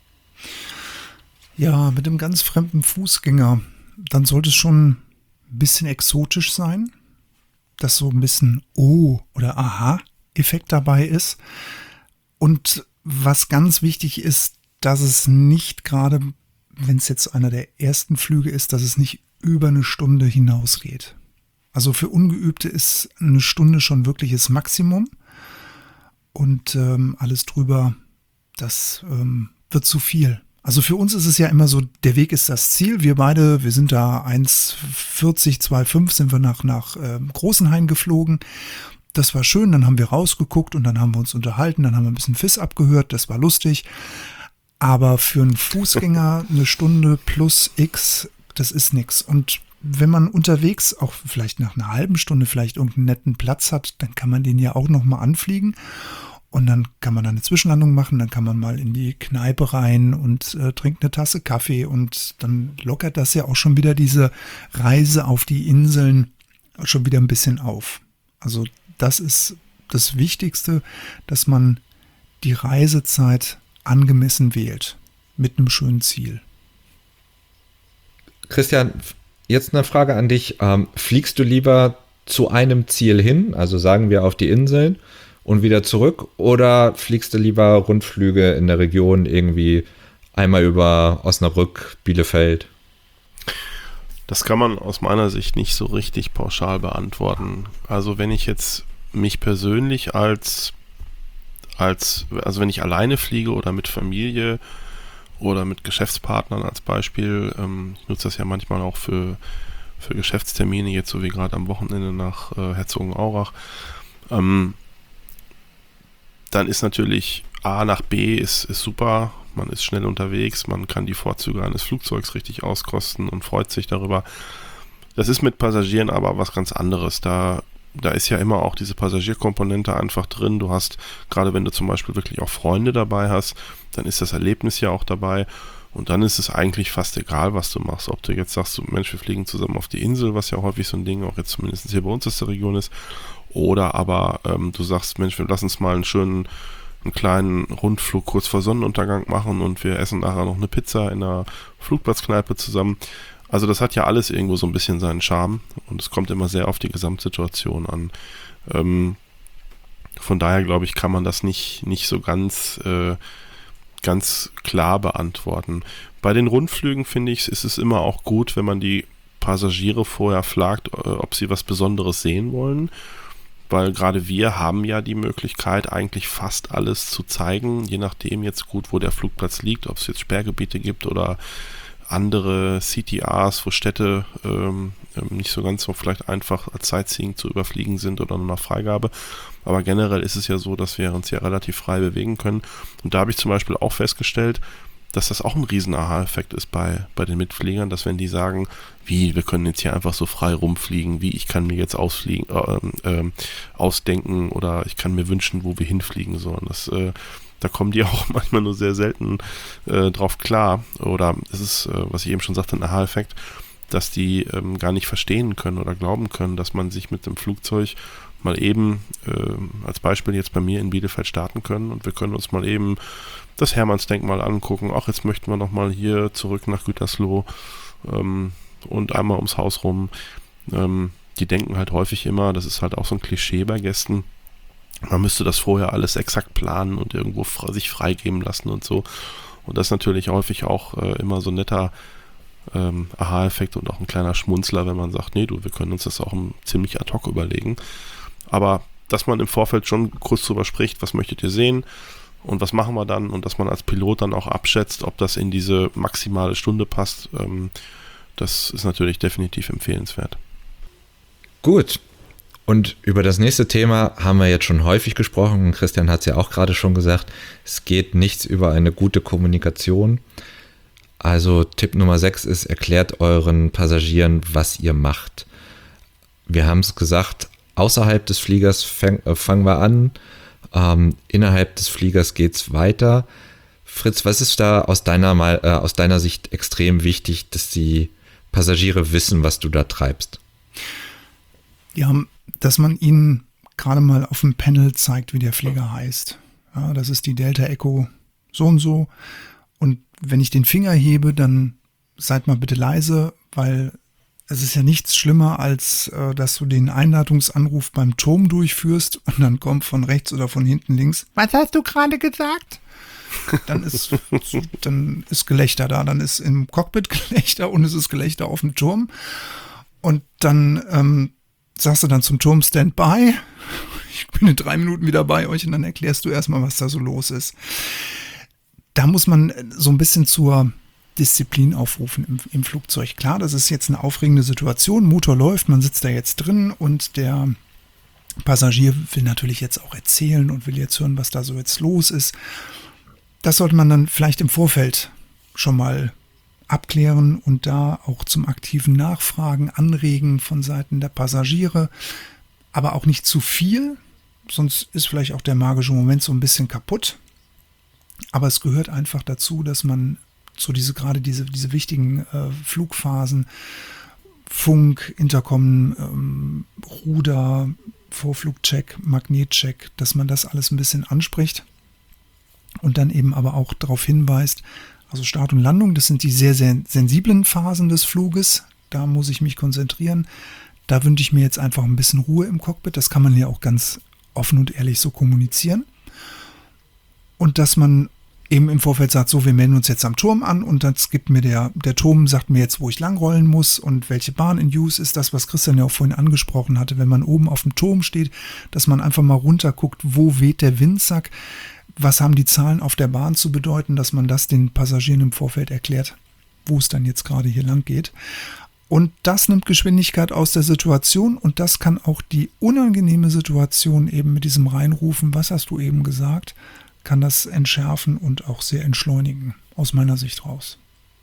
Ja, mit einem ganz fremden Fußgänger, dann sollte es schon ein bisschen exotisch sein, dass so ein bisschen Oh- oder Aha-Effekt dabei ist. Und was ganz wichtig ist, dass es nicht gerade, wenn es jetzt einer der ersten Flüge ist, dass es nicht über eine Stunde hinausgeht. Also für Ungeübte ist eine Stunde schon wirkliches Maximum und ähm, alles drüber, das ähm, wird zu viel. Also für uns ist es ja immer so, der Weg ist das Ziel. Wir beide, wir sind da eins vierzig, zwei Komma fünf sind wir nach, nach ähm, Großenhain geflogen. Das war schön, dann haben wir rausgeguckt und dann haben wir uns unterhalten, dann haben wir ein bisschen Fiss abgehört, das war lustig. Aber für einen Fußgänger eine Stunde plus X, das ist nix. Und wenn man unterwegs auch vielleicht nach einer halben Stunde vielleicht irgendeinen netten Platz hat, dann kann man den ja auch nochmal anfliegen und dann kann man eine Zwischenlandung machen, dann kann man mal in die Kneipe rein und äh, trinkt eine Tasse Kaffee und dann lockert das ja auch schon wieder diese Reise auf die Inseln schon wieder ein bisschen auf. Also das ist das Wichtigste, dass man die Reisezeit angemessen wählt mit einem schönen Ziel. Christian, jetzt eine Frage an dich. Ähm, fliegst du lieber zu einem Ziel hin, also sagen wir auf die Inseln und wieder zurück, oder fliegst du lieber Rundflüge in der Region, irgendwie einmal über Osnabrück, Bielefeld? Das kann man aus meiner Sicht nicht so richtig pauschal beantworten. Also wenn ich jetzt mich persönlich als, als also wenn ich alleine fliege oder mit Familie oder mit Geschäftspartnern als Beispiel, ähm, ich nutze das ja manchmal auch für, für Geschäftstermine, jetzt so wie gerade am Wochenende nach äh, Herzogenaurach, ähm, dann ist natürlich A nach B ist, ist super, man ist schnell unterwegs, man kann die Vorzüge eines Flugzeugs richtig auskosten und freut sich darüber. Das ist mit Passagieren aber was ganz anderes, da Da ist ja immer auch diese Passagierkomponente einfach drin. Du hast, gerade wenn du zum Beispiel wirklich auch Freunde dabei hast, dann ist das Erlebnis ja auch dabei. Und dann ist es eigentlich fast egal, was du machst. Ob du jetzt sagst, Mensch, wir fliegen zusammen auf die Insel, was ja häufig so ein Ding auch jetzt zumindest hier bei uns aus der Region ist. Oder aber ähm, du sagst, Mensch, wir lassen uns mal einen schönen, einen kleinen Rundflug kurz vor Sonnenuntergang machen und wir essen nachher noch eine Pizza in einer Flugplatzkneipe zusammen. Also das hat ja alles irgendwo so ein bisschen seinen Charme und es kommt immer sehr auf die Gesamtsituation an. Ähm, von daher glaube ich, kann man das nicht, nicht so ganz, äh, ganz klar beantworten. Bei den Rundflügen finde ich, ist es immer auch gut, wenn man die Passagiere vorher fragt, ob sie was Besonderes sehen wollen, weil gerade wir haben ja die Möglichkeit, eigentlich fast alles zu zeigen, je nachdem jetzt gut, wo der Flugplatz liegt, ob es jetzt Sperrgebiete gibt oder andere C T Rs, wo Städte ähm, nicht so ganz so vielleicht einfach als Sightseeing zu überfliegen sind oder nur nach Freigabe. Aber generell ist es ja so, dass wir uns ja relativ frei bewegen können. Und da habe ich zum Beispiel auch festgestellt, dass das auch ein riesen Aha-Effekt ist bei, bei den Mitfliegern, dass wenn die sagen, wie, wir können jetzt hier einfach so frei rumfliegen, wie, ich kann mir jetzt ausfliegen, äh, äh, ausdenken oder ich kann mir wünschen, wo wir hinfliegen sollen. Das äh, Da kommen die auch manchmal nur sehr selten äh, drauf klar. Oder es ist, äh, was ich eben schon sagte, ein Aha-Effekt, dass die ähm, gar nicht verstehen können oder glauben können, dass man sich mit dem Flugzeug mal eben, äh, als Beispiel jetzt bei mir in Bielefeld starten können und wir können uns mal eben das Hermannsdenkmal angucken. Auch jetzt möchten wir nochmal hier zurück nach Gütersloh ähm, und einmal ums Haus rum. Ähm, die denken halt häufig immer, das ist halt auch so ein Klischee bei Gästen, man müsste das vorher alles exakt planen und irgendwo fre- sich freigeben lassen und so. Und das ist natürlich häufig auch äh, immer so ein netter ähm, Aha-Effekt und auch ein kleiner Schmunzler, wenn man sagt, nee, du, wir können uns das auch ziemlich ad hoc überlegen. Aber dass man im Vorfeld schon kurz drüber spricht, was möchtet ihr sehen und was machen wir dann und dass man als Pilot dann auch abschätzt, ob das in diese maximale Stunde passt, ähm, das ist natürlich definitiv empfehlenswert. Gut. Und über das nächste Thema haben wir jetzt schon häufig gesprochen. Christian hat es ja auch gerade schon gesagt. Es geht nichts über eine gute Kommunikation. Also Tipp Nummer sechs ist, erklärt euren Passagieren, was ihr macht. Wir haben es gesagt, außerhalb des Fliegers fang, äh, fangen wir an. Ähm, innerhalb des Fliegers geht es weiter. Fritz, was ist da aus deiner, äh, aus deiner Sicht extrem wichtig, dass die Passagiere wissen, was du da treibst? Ja, dass man ihnen gerade mal auf dem Panel zeigt, wie der Flieger heißt. Ja, das ist die Delta Echo so und so. Und wenn ich den Finger hebe, dann seid mal bitte leise, weil es ist ja nichts schlimmer, als äh, dass du den Einladungsanruf beim Turm durchführst und dann kommt von rechts oder von hinten links, was hast du gerade gesagt? Dann ist, dann ist Gelächter da, dann ist im Cockpit Gelächter und es ist Gelächter auf dem Turm. Und dann ähm, sagst du dann zum Turm Standby, ich bin in drei Minuten wieder bei euch und dann erklärst du erstmal, was da so los ist. Da muss man so ein bisschen zur Disziplin aufrufen im, im Flugzeug. Klar, das ist jetzt eine aufregende Situation, Motor läuft, man sitzt da jetzt drin und der Passagier will natürlich jetzt auch erzählen und will jetzt hören, was da so jetzt los ist. Das sollte man dann vielleicht im Vorfeld schon mal abklären und da auch zum aktiven Nachfragen anregen von Seiten der Passagiere, aber auch nicht zu viel, sonst ist vielleicht auch der magische Moment so ein bisschen kaputt. Aber es gehört einfach dazu, dass man so diese gerade diese diese wichtigen äh, Flugphasen, Funk, Intercom, ähm, Ruder, Vorflugcheck, Magnetcheck, dass man das alles ein bisschen anspricht und dann eben aber auch darauf hinweist, also Start und Landung, das sind die sehr, sehr sensiblen Phasen des Fluges. Da muss ich mich konzentrieren. Da wünsche ich mir jetzt einfach ein bisschen Ruhe im Cockpit. Das kann man ja auch ganz offen und ehrlich so kommunizieren. Und dass man eben im Vorfeld sagt, so, wir melden uns jetzt am Turm an und das gibt mir der, der Turm, sagt mir jetzt, wo ich langrollen muss und welche Bahn in Use ist. Das, was Christian ja auch vorhin angesprochen hatte, wenn man oben auf dem Turm steht, dass man einfach mal runter guckt, wo weht der Windsack. Was haben die Zahlen auf der Bahn zu bedeuten, dass man das den Passagieren im Vorfeld erklärt, wo es dann jetzt gerade hier lang geht. Und das nimmt Geschwindigkeit aus der Situation und das kann auch die unangenehme Situation eben mit diesem Reinrufen, was hast du eben gesagt, kann das entschärfen und auch sehr entschleunigen, aus meiner Sicht raus.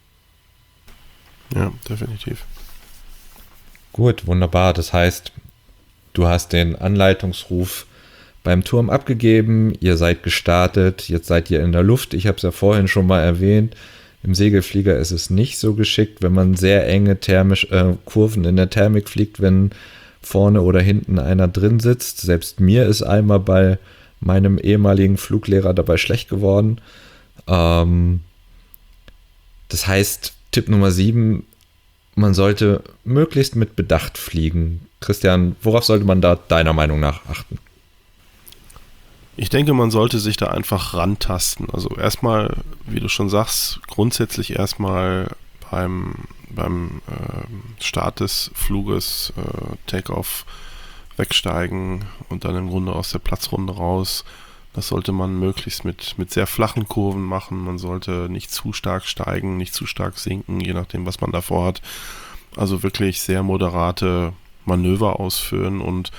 Ja, definitiv. Gut, wunderbar. Das heißt, du hast den Anleitungsruf beim Turm abgegeben, ihr seid gestartet, jetzt seid ihr in der Luft. Ich habe es ja vorhin schon mal erwähnt, im Segelflieger ist es nicht so geschickt, wenn man sehr enge thermisch, äh, Kurven in der Thermik fliegt, wenn vorne oder hinten einer drin sitzt. Selbst mir ist einmal bei meinem ehemaligen Fluglehrer dabei schlecht geworden. Ähm, das heißt, Tipp Nummer sieben, man sollte möglichst mit Bedacht fliegen. Christian, worauf sollte man da deiner Meinung nach achten? Ich denke, man sollte sich da einfach rantasten. Also erstmal, wie du schon sagst, grundsätzlich erstmal beim beim äh, Start des Fluges, äh, Takeoff, wegsteigen und dann im Grunde aus der Platzrunde raus. Das sollte man möglichst mit, mit sehr flachen Kurven machen. Man sollte nicht zu stark steigen, nicht zu stark sinken, je nachdem, was man davor hat. Also wirklich sehr moderate Manöver ausführen und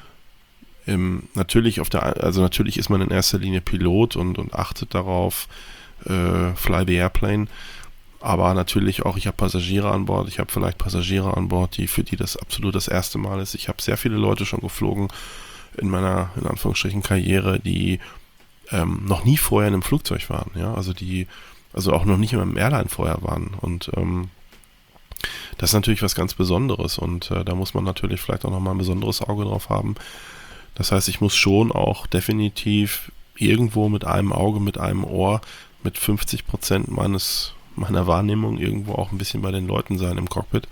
ähm, natürlich auf der, also natürlich ist man in erster Linie Pilot und, und achtet darauf, äh, fly the airplane. Aber natürlich auch, ich habe Passagiere an Bord, ich habe vielleicht Passagiere an Bord, die für die das absolut das erste Mal ist. Ich habe sehr viele Leute schon geflogen in meiner, in Anführungsstrichen, Karriere, die ähm, noch nie vorher in einem Flugzeug waren, ja, also die, also auch noch nicht in einem Airline vorher waren und ähm, das ist natürlich was ganz Besonderes und äh, da muss man natürlich vielleicht auch nochmal ein besonderes Auge drauf haben. Das heißt, ich muss schon auch definitiv irgendwo mit einem Auge, mit einem Ohr, mit fünfzig Prozent meines meiner Wahrnehmung irgendwo auch ein bisschen bei den Leuten sein im Cockpit.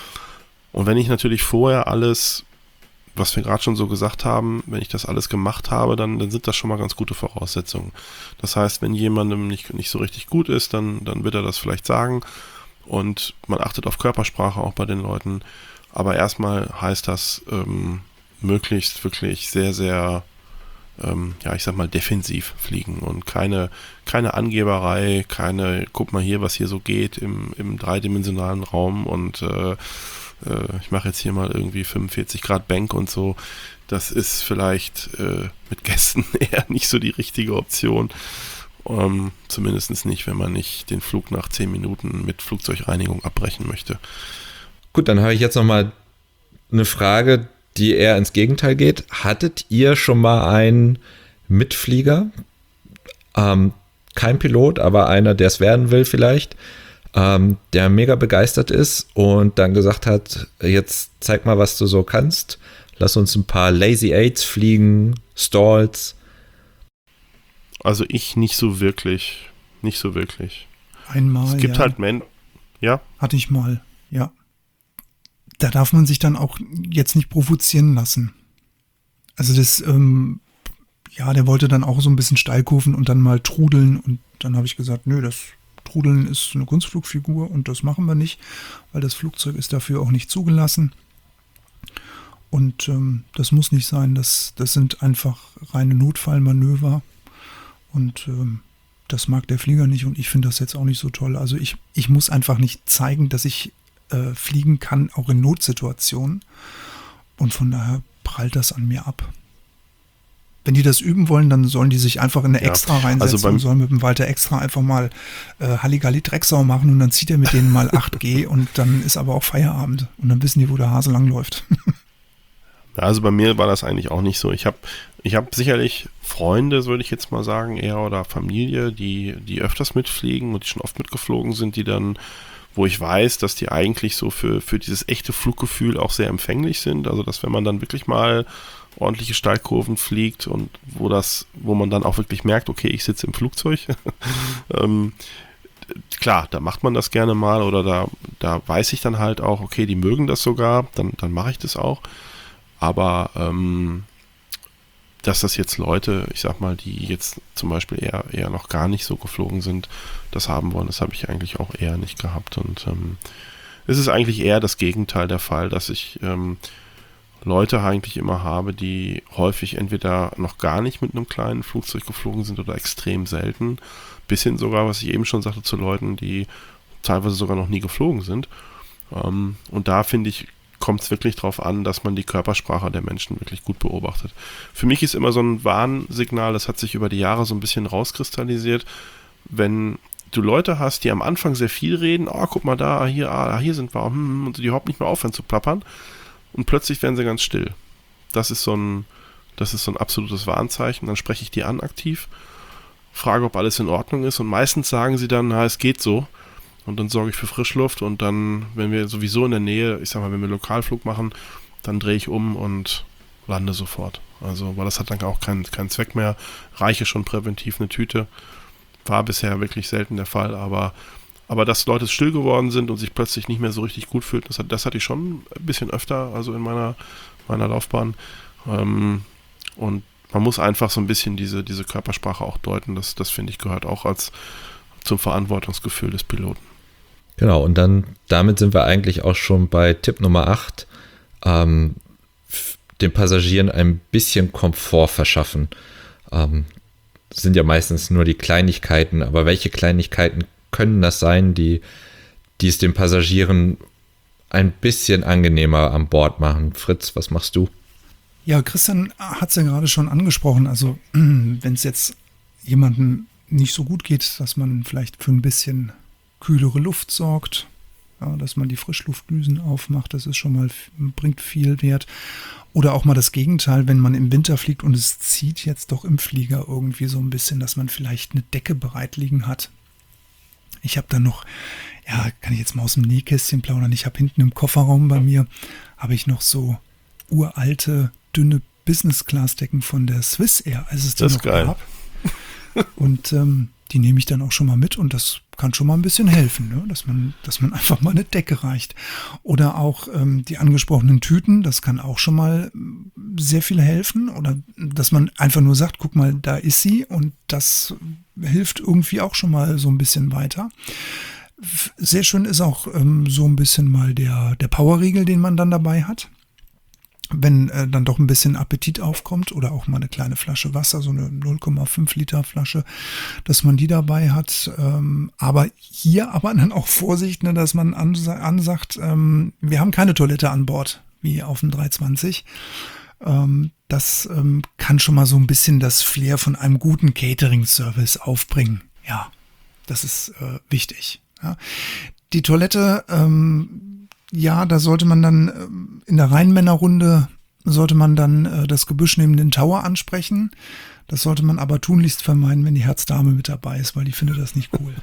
Und wenn ich natürlich vorher alles, was wir gerade schon so gesagt haben, wenn ich das alles gemacht habe, dann, dann sind das schon mal ganz gute Voraussetzungen. Das heißt, wenn jemandem nicht, nicht so richtig gut ist, dann, dann wird er das vielleicht sagen und man achtet auf Körpersprache auch bei den Leuten. Aber erstmal heißt das ähm, möglichst wirklich sehr, sehr Ähm, ja, ich sag mal, defensiv fliegen und keine, keine Angeberei, keine, guck mal hier, was hier so geht im, im dreidimensionalen Raum und äh, äh, ich mache jetzt hier mal irgendwie fünfundvierzig Grad Bank und so. Das ist vielleicht äh, mit Gästen eher nicht so die richtige Option. Ähm, zumindest nicht, wenn man nicht den Flug nach zehn Minuten mit Flugzeugreinigung abbrechen möchte. Gut, dann habe ich jetzt nochmal eine Frage, die eher ins Gegenteil geht. Hattet ihr schon mal einen Mitflieger, ähm, kein Pilot, aber einer, der es werden will vielleicht, ähm, der mega begeistert ist und dann gesagt hat, jetzt zeig mal, was du so kannst, lass uns ein paar Lazy Eights fliegen, Stalls? Also ich nicht so wirklich, nicht so wirklich. Einmal, Es gibt ja. halt Men, ja? Hatte ich mal, ja. Da darf man sich dann auch jetzt nicht provozieren lassen. Also das, ähm, ja, der wollte dann auch so ein bisschen Steilkurven und dann mal trudeln und dann habe ich gesagt, nö, das Trudeln ist eine Kunstflugfigur und das machen wir nicht, weil das Flugzeug ist dafür auch nicht zugelassen. Und ähm, das muss nicht sein, das, das sind einfach reine Notfallmanöver und ähm, das mag der Flieger nicht und ich finde das jetzt auch nicht so toll. Also ich, ich muss einfach nicht zeigen, dass ich äh, fliegen kann, auch in Notsituationen und von daher prallt das an mir ab. Wenn die das üben wollen, dann sollen die sich einfach in eine Ja, Extra reinsetzen also beim- und sollen mit dem Walter Extra einfach mal äh, Halligalli Drecksau machen und dann zieht er mit denen mal acht G und dann ist aber auch Feierabend und dann wissen die, wo der Hase langläuft. Ja, also bei mir war das eigentlich auch nicht so. Ich habe ich hab sicherlich Freunde, würde ich jetzt mal sagen, eher oder Familie, die, die öfters mitfliegen und die schon oft mitgeflogen sind, die dann, wo ich weiß, dass die eigentlich so für, für dieses echte Fluggefühl auch sehr empfänglich sind. Also dass wenn man dann wirklich mal ordentliche Steilkurven fliegt und wo das, wo man dann auch wirklich merkt, okay, ich sitze im Flugzeug. ähm, klar, da macht man das gerne mal oder da, da weiß ich dann halt auch, okay, die mögen das sogar, dann, dann mache ich das auch. Aber ähm, dass das jetzt Leute, ich sag mal, die jetzt zum Beispiel eher, eher noch gar nicht so geflogen sind, das haben wollen, das habe ich eigentlich auch eher nicht gehabt. Und ähm, es ist eigentlich eher das Gegenteil der Fall, dass ich ähm, Leute eigentlich immer habe, die häufig entweder noch gar nicht mit einem kleinen Flugzeug geflogen sind oder extrem selten, bis hin sogar, was ich eben schon sagte, zu Leuten, die teilweise sogar noch nie geflogen sind. Ähm, und da finde ich, kommt es wirklich darauf an, dass man die Körpersprache der Menschen wirklich gut beobachtet. Für mich ist immer so ein Warnsignal, das hat sich über die Jahre so ein bisschen rauskristallisiert, wenn du Leute hast, die am Anfang sehr viel reden, oh, guck mal da, hier, ah, hier sind wir, hm, und die überhaupt nicht mehr aufhören zu plappern und plötzlich werden sie ganz still. Das ist so ein, das ist so ein absolutes Warnzeichen. Dann spreche ich die an aktiv, frage, ob alles in Ordnung ist und meistens sagen sie dann, na, es geht so. Und dann sorge ich für Frischluft und dann, wenn wir sowieso in der Nähe, ich sag mal, wenn wir Lokalflug machen, dann drehe ich um und lande sofort. Also, weil das hat dann auch keinen keinen Zweck mehr. Reiche schon präventiv eine Tüte. War bisher wirklich selten der Fall, aber, aber dass Leute still geworden sind und sich plötzlich nicht mehr so richtig gut fühlten, das, hat, das hatte ich schon ein bisschen öfter, also in meiner, meiner Laufbahn. Ähm, und man muss einfach so ein bisschen diese, diese Körpersprache auch deuten. Das, das finde ich gehört auch als zum Verantwortungsgefühl des Piloten. Genau, und dann damit sind wir eigentlich auch schon bei Tipp Nummer acht, ähm, den Passagieren ein bisschen Komfort verschaffen. Ähm, das sind ja meistens nur die Kleinigkeiten, aber welche Kleinigkeiten können das sein, die, die es den Passagieren ein bisschen angenehmer an Bord machen? Fritz, was machst du? Ja, Christian hat es ja gerade schon angesprochen. Also wenn es jetzt jemandem nicht so gut geht, dass man vielleicht für ein bisschen kühlere Luft sorgt, ja, dass man die Frischluftdüsen aufmacht, das ist schon mal, bringt viel Wert. Oder auch mal das Gegenteil, wenn man im Winter fliegt und es zieht jetzt doch im Flieger irgendwie so ein bisschen, dass man vielleicht eine Decke bereit liegen hat. Ich habe dann noch, ja, kann ich jetzt mal aus dem Nähkästchen plaudern, ich habe hinten im Kofferraum bei mir, habe ich noch so uralte, dünne Business-Class-Decken von der Swiss Air, als es die das noch gab. Und ähm, die nehme ich dann auch schon mal mit und das kann schon mal ein bisschen helfen, ne? dass man, dass man einfach mal eine Decke reicht. Oder auch ähm, die angesprochenen Tüten, das kann auch schon mal sehr viel helfen. Oder dass man einfach nur sagt, guck mal, da ist sie und das hilft irgendwie auch schon mal so ein bisschen weiter. Sehr schön ist auch ähm, so ein bisschen mal der, der Powerriegel, den man dann dabei hat. Wenn äh, dann doch ein bisschen Appetit aufkommt oder auch mal eine kleine Flasche Wasser, so eine null Komma fünf Liter Flasche, dass man die dabei hat. Ähm, aber hier aber dann auch Vorsicht, ne, dass man ansa- ansagt, ähm, wir haben keine Toilette an Bord, wie auf dem dreihundertzwanzig. Ähm, das ähm, kann schon mal so ein bisschen das Flair von einem guten Catering-Service aufbringen. Ja, das ist äh, wichtig. Ja. Die Toilette, ähm, ja, da sollte man dann in der Rheinmännerrunde sollte man dann äh, das Gebüsch neben den Tower ansprechen. Das sollte man aber tunlichst vermeiden, wenn die Herzdame mit dabei ist, weil die findet das nicht cool.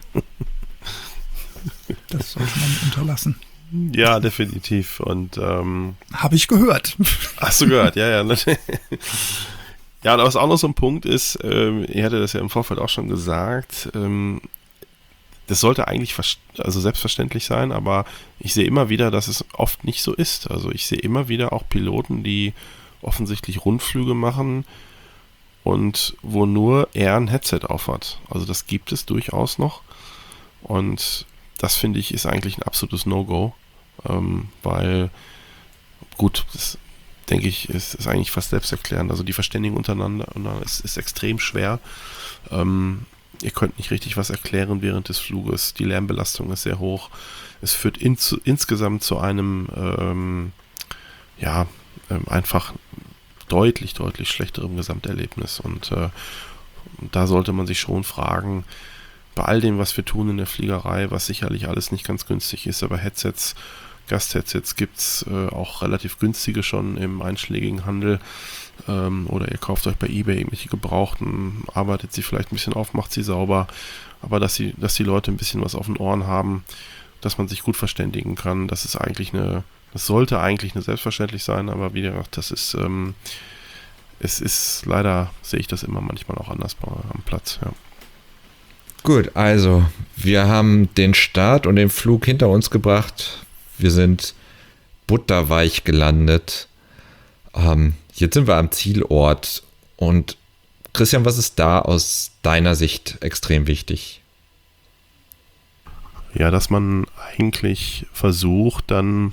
Das sollte man unterlassen. Ja, definitiv. Und ähm, habe ich gehört. Hast du gehört? Ja, ja. Ja, und was auch noch so ein Punkt ist, ähm, ihr hattet das ja im Vorfeld auch schon gesagt, ähm, das sollte eigentlich also selbstverständlich sein, aber ich sehe immer wieder, dass es oft nicht so ist. Also ich sehe immer wieder auch Piloten, die offensichtlich Rundflüge machen und wo nur er ein Headset aufhat. Also das gibt es durchaus noch und das finde ich ist eigentlich ein absolutes No-Go, ähm, weil gut, das denke ich, ist, ist eigentlich fast selbsterklärend. Also die Verständigung untereinander ist, ist extrem schwer. Ähm, Ihr könnt nicht richtig was erklären während des Fluges. Die Lärmbelastung ist sehr hoch. Es führt in, zu, insgesamt zu einem, ähm, ja, ähm, einfach deutlich, deutlich schlechterem Gesamterlebnis. Und äh, da sollte man sich schon fragen, bei all dem, was wir tun in der Fliegerei, was sicherlich alles nicht ganz günstig ist, aber Headsets, Gastheadsets gibt es äh, auch relativ günstige schon im einschlägigen Handel. Ähm, oder ihr kauft euch bei eBay irgendwelche Gebrauchten, arbeitet sie vielleicht ein bisschen auf, macht sie sauber, aber dass, sie, dass die Leute ein bisschen was auf den Ohren haben, dass man sich gut verständigen kann, das ist eigentlich eine, das sollte eigentlich eine selbstverständlich sein, aber wie gesagt, das ist, ähm, es ist leider, sehe ich das immer manchmal auch anders am Platz, ja. Gut, also wir haben den Start und den Flug hinter uns gebracht. Wir sind butterweich gelandet. Ähm, jetzt sind wir am Zielort. Und Christian, was ist da aus deiner Sicht extrem wichtig? Ja, dass man eigentlich versucht, dann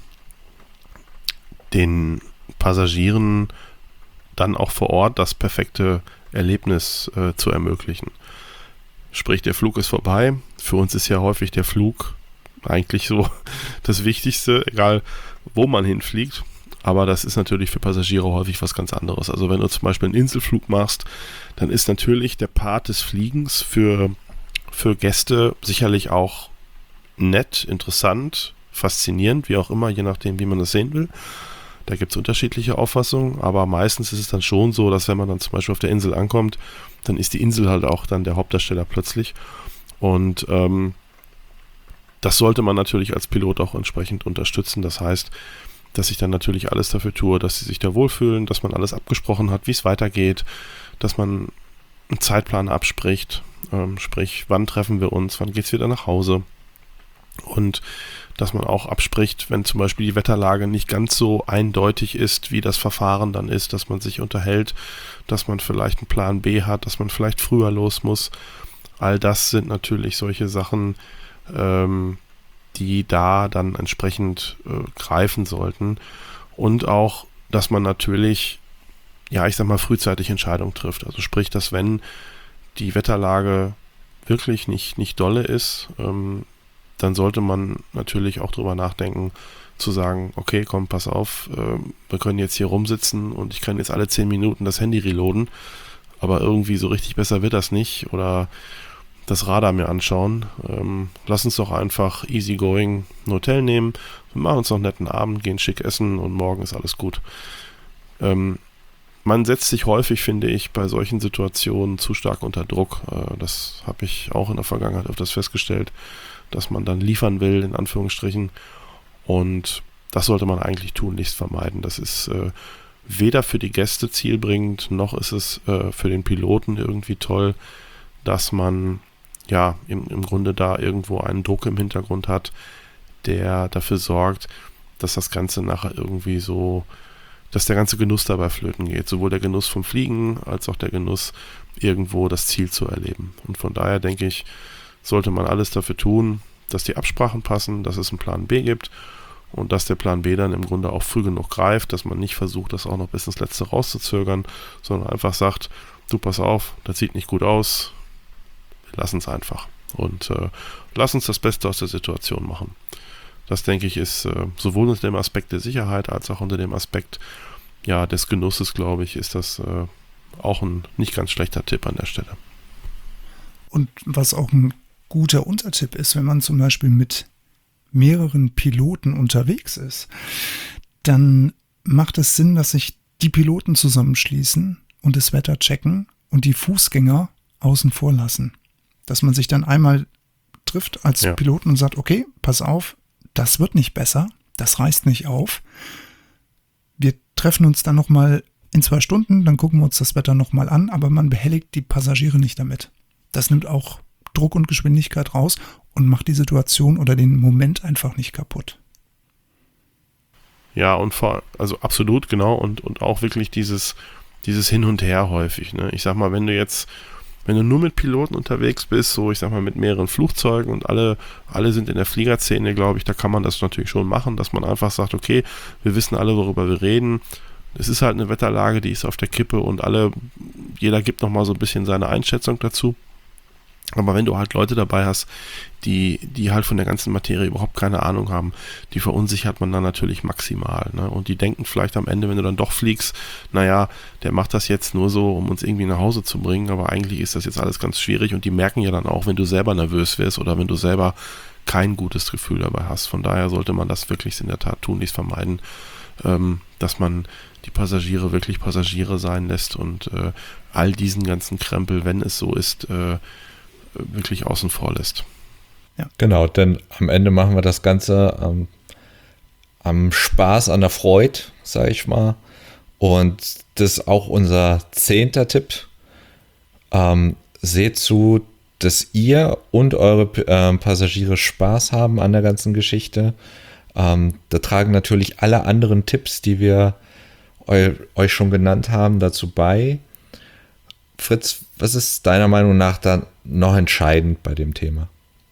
den Passagieren dann auch vor Ort das perfekte Erlebnis äh, zu ermöglichen. Sprich, der Flug ist vorbei. Für uns ist ja häufig der Flug eigentlich so das Wichtigste, egal wo man hinfliegt. Aber das ist natürlich für Passagiere häufig was ganz anderes. Also wenn du zum Beispiel einen Inselflug machst, dann ist natürlich der Part des Fliegens für, für Gäste sicherlich auch nett, interessant, faszinierend, wie auch immer, je nachdem, wie man das sehen will. Da gibt es unterschiedliche Auffassungen, aber meistens ist es dann schon so, dass wenn man dann zum Beispiel auf der Insel ankommt, dann ist die Insel halt auch dann der Hauptdarsteller plötzlich. Und ähm, das sollte man natürlich als Pilot auch entsprechend unterstützen. Das heißt, dass ich dann natürlich alles dafür tue, dass sie sich da wohlfühlen, dass man alles abgesprochen hat, wie es weitergeht, dass man einen Zeitplan abspricht, ähm, sprich, wann treffen wir uns, wann geht es wieder nach Hause. Und dass man auch abspricht, wenn zum Beispiel die Wetterlage nicht ganz so eindeutig ist, wie das Verfahren dann ist, dass man sich unterhält, dass man vielleicht einen Plan B hat, dass man vielleicht früher los muss. All das sind natürlich solche Sachen, ähm, die da dann entsprechend äh, greifen sollten. Und auch, dass man natürlich, ja, ich sag mal, frühzeitig Entscheidungen trifft. Also sprich, dass wenn die Wetterlage wirklich nicht, nicht dolle ist, ähm, dann sollte man natürlich auch drüber nachdenken, zu sagen, okay, komm, pass auf, äh, wir können jetzt hier rumsitzen und ich kann jetzt alle zehn Minuten das Handy reloaden, aber irgendwie so richtig besser wird das nicht oder das Radar mir anschauen. Ähm, lass uns doch einfach easygoing ein Hotel nehmen, wir machen uns noch einen netten Abend, gehen schick essen und morgen ist alles gut. Ähm, man setzt sich häufig, finde ich, bei solchen Situationen zu stark unter Druck. Äh, das habe ich auch in der Vergangenheit öfters festgestellt, dass man dann liefern will, in Anführungsstrichen. Und das sollte man eigentlich tunlichst vermeiden. Das ist äh, weder für die Gäste zielbringend, noch ist es äh, für den Piloten irgendwie toll, dass man ja im, im Grunde da irgendwo einen Druck im Hintergrund hat, der dafür sorgt, dass das Ganze nachher irgendwie so, dass der ganze Genuss dabei flöten geht. Sowohl der Genuss vom Fliegen, als auch der Genuss, irgendwo das Ziel zu erleben. Und von daher denke ich, sollte man alles dafür tun, dass die Absprachen passen, dass es einen Plan B gibt und dass der Plan B dann im Grunde auch früh genug greift, dass man nicht versucht, das auch noch bis ins Letzte rauszuzögern, sondern einfach sagt, du pass auf, das sieht nicht gut aus, wir lassen es einfach und äh, lass uns das Beste aus der Situation machen. Das, denke ich, ist äh, sowohl unter dem Aspekt der Sicherheit als auch unter dem Aspekt ja, des Genusses, glaube ich, ist das äh, auch ein nicht ganz schlechter Tipp an der Stelle. Und was auch ein guter Untertipp ist, wenn man zum Beispiel mit mehreren Piloten unterwegs ist, dann macht es Sinn, dass sich die Piloten zusammenschließen und das Wetter checken und die Fußgänger außen vor lassen. Dass man sich dann einmal trifft als ja. Piloten und sagt, okay, pass auf, das wird nicht besser, das reißt nicht auf. Wir treffen uns dann nochmal in zwei Stunden, dann gucken wir uns das Wetter nochmal an, aber man behelligt die Passagiere nicht damit. Das nimmt auch Druck und Geschwindigkeit raus und macht die Situation oder den Moment einfach nicht kaputt. Ja, und vor, also absolut, genau, und, und auch wirklich dieses, dieses Hin und Her häufig, ne? Ich sag mal, wenn du jetzt, wenn du nur mit Piloten unterwegs bist, so ich sag mal mit mehreren Flugzeugen und alle, alle sind in der Fliegerszene, glaube ich, da kann man das natürlich schon machen, dass man einfach sagt, okay, wir wissen alle, worüber wir reden. Es ist halt eine Wetterlage, die ist auf der Kippe und alle, jeder gibt nochmal so ein bisschen seine Einschätzung dazu. Aber wenn du halt Leute dabei hast, die, die halt von der ganzen Materie überhaupt keine Ahnung haben, die verunsichert man dann natürlich maximal, ne? Und die denken vielleicht am Ende, wenn du dann doch fliegst, naja, der macht das jetzt nur so, um uns irgendwie nach Hause zu bringen, aber eigentlich ist das jetzt alles ganz schwierig und die merken ja dann auch, wenn du selber nervös wirst oder wenn du selber kein gutes Gefühl dabei hast. Von daher sollte man das wirklich in der Tat tunlichst vermeiden, ähm, dass man die Passagiere wirklich Passagiere sein lässt und äh, all diesen ganzen Krempel, wenn es so ist, äh, wirklich außen vor lässt. Ja. Genau, denn am Ende machen wir das Ganze am, am Spaß, an der Freude, sage ich mal. Und das ist auch unser zehnter Tipp. Ähm, seht zu, dass ihr und eure äh, Passagiere Spaß haben an der ganzen Geschichte. Ähm, da tragen natürlich alle anderen Tipps, die wir eu, euch schon genannt haben, dazu bei. Fritz, was ist deiner Meinung nach dann noch entscheidend bei dem Thema?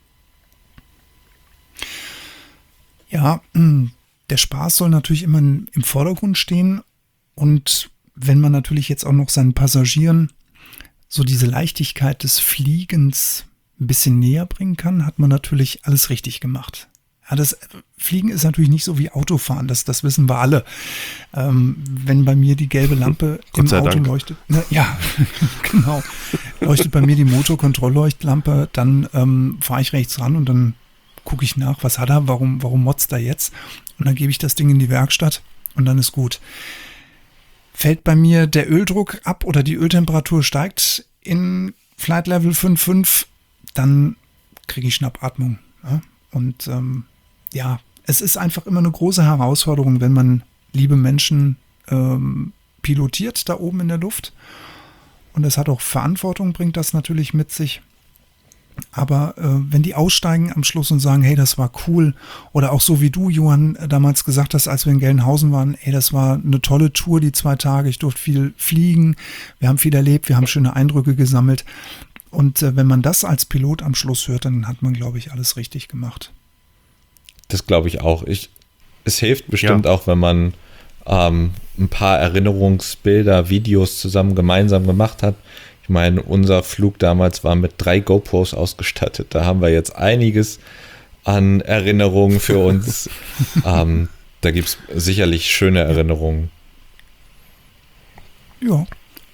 Ja, der Spaß soll natürlich immer im Vordergrund stehen und wenn man natürlich jetzt auch noch seinen Passagieren so diese Leichtigkeit des Fliegens ein bisschen näher bringen kann, hat man natürlich alles richtig gemacht. Ja, das Fliegen ist natürlich nicht so wie Autofahren, das, das wissen wir alle. Ähm, wenn bei mir die gelbe Lampe im Auto Dank. leuchtet, ne, ja, genau, leuchtet bei mir die Motorkontrollleuchtlampe, dann ähm, fahre ich rechts ran und dann gucke ich nach, was hat er, warum, warum motzt er jetzt? Und dann gebe ich das Ding in die Werkstatt und dann ist gut. Fällt bei mir der Öldruck ab oder die Öltemperatur steigt in Flight Level fünf Komma fünf, dann kriege ich Schnappatmung. Ja? Und ähm, ja, es ist einfach immer eine große Herausforderung, wenn man liebe Menschen ähm, pilotiert da oben in der Luft. Und es hat auch Verantwortung, bringt das natürlich mit sich. Aber äh, wenn die aussteigen am Schluss und sagen, hey, das war cool, oder auch so wie du, Johann, damals gesagt hast, als wir in Gelnhausen waren, hey, das war eine tolle Tour, die zwei Tage, ich durfte viel fliegen, wir haben viel erlebt, wir haben schöne Eindrücke gesammelt. Und äh, wenn man das als Pilot am Schluss hört, dann hat man, glaube ich, alles richtig gemacht. das glaube ich auch. Ich, es hilft bestimmt Ja. auch, wenn man ähm, ein paar Erinnerungsbilder, Videos zusammen gemeinsam gemacht hat. Ich meine, unser Flug damals war mit drei GoPros ausgestattet. Da haben wir jetzt einiges an Erinnerungen für uns. ähm, da gibt es sicherlich schöne Erinnerungen. Ja.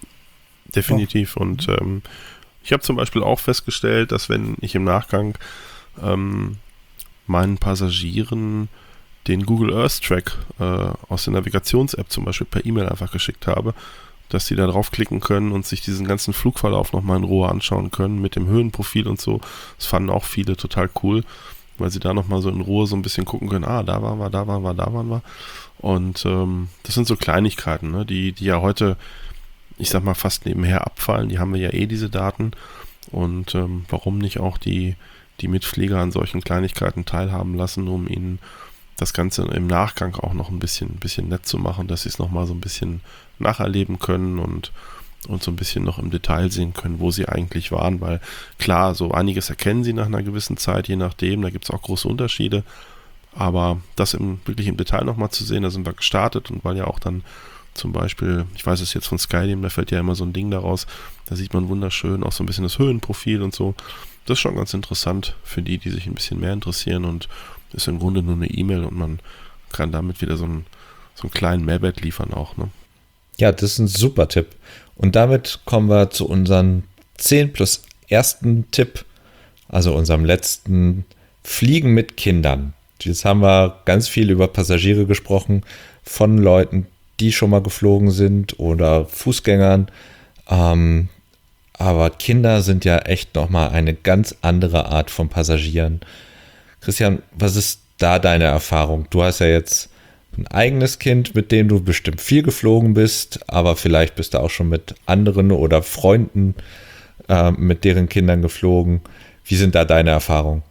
Definitiv. Und ähm, ich habe zum Beispiel auch festgestellt, dass wenn ich im Nachgang ähm, meinen Passagieren den Google Earth Track äh, aus der Navigations-App zum Beispiel per E-Mail einfach geschickt habe, dass die da draufklicken können und sich diesen ganzen Flugverlauf nochmal in Ruhe anschauen können mit dem Höhenprofil und so. Das fanden auch viele total cool, weil sie da nochmal so in Ruhe so ein bisschen gucken können, ah, da waren wir, da waren wir, da waren wir. Und ähm, das sind so Kleinigkeiten, ne, die, die ja heute, ich sag mal, fast nebenher abfallen. Die haben wir ja eh, diese Daten. Und ähm, warum nicht auch die, die Mitflieger an solchen Kleinigkeiten teilhaben lassen, um ihnen das Ganze im Nachgang auch noch ein bisschen, ein bisschen nett zu machen, dass sie es nochmal so ein bisschen nacherleben können und, und so ein bisschen noch im Detail sehen können, wo sie eigentlich waren, weil klar, so einiges erkennen sie nach einer gewissen Zeit, je nachdem, da gibt es auch große Unterschiede, aber das im, wirklich im Detail nochmal zu sehen, da sind wir gestartet und weil ja auch dann zum Beispiel, ich weiß es jetzt von Skydim, da fällt ja immer so ein Ding daraus, da sieht man wunderschön auch so ein bisschen das Höhenprofil und so, das ist schon ganz interessant für die, die sich ein bisschen mehr interessieren und ist im Grunde nur eine E-Mail und man kann damit wieder so einen, so einen kleinen Mehrwert liefern auch, ne? Ja, das ist ein super Tipp. Und damit kommen wir zu unserem zehn plus ersten Tipp, also unserem letzten Fliegen mit Kindern. Jetzt haben wir ganz viel über Passagiere gesprochen, von Leuten, die schon mal geflogen sind oder Fußgängern. Ähm, aber Kinder sind ja echt nochmal eine ganz andere Art von Passagieren. Christian, was ist da deine Erfahrung? Du hast ja jetzt ein eigenes Kind, mit dem du bestimmt viel geflogen bist, aber vielleicht bist du auch schon mit anderen oder Freunden äh, mit deren Kindern geflogen. Wie sind da deine Erfahrungen?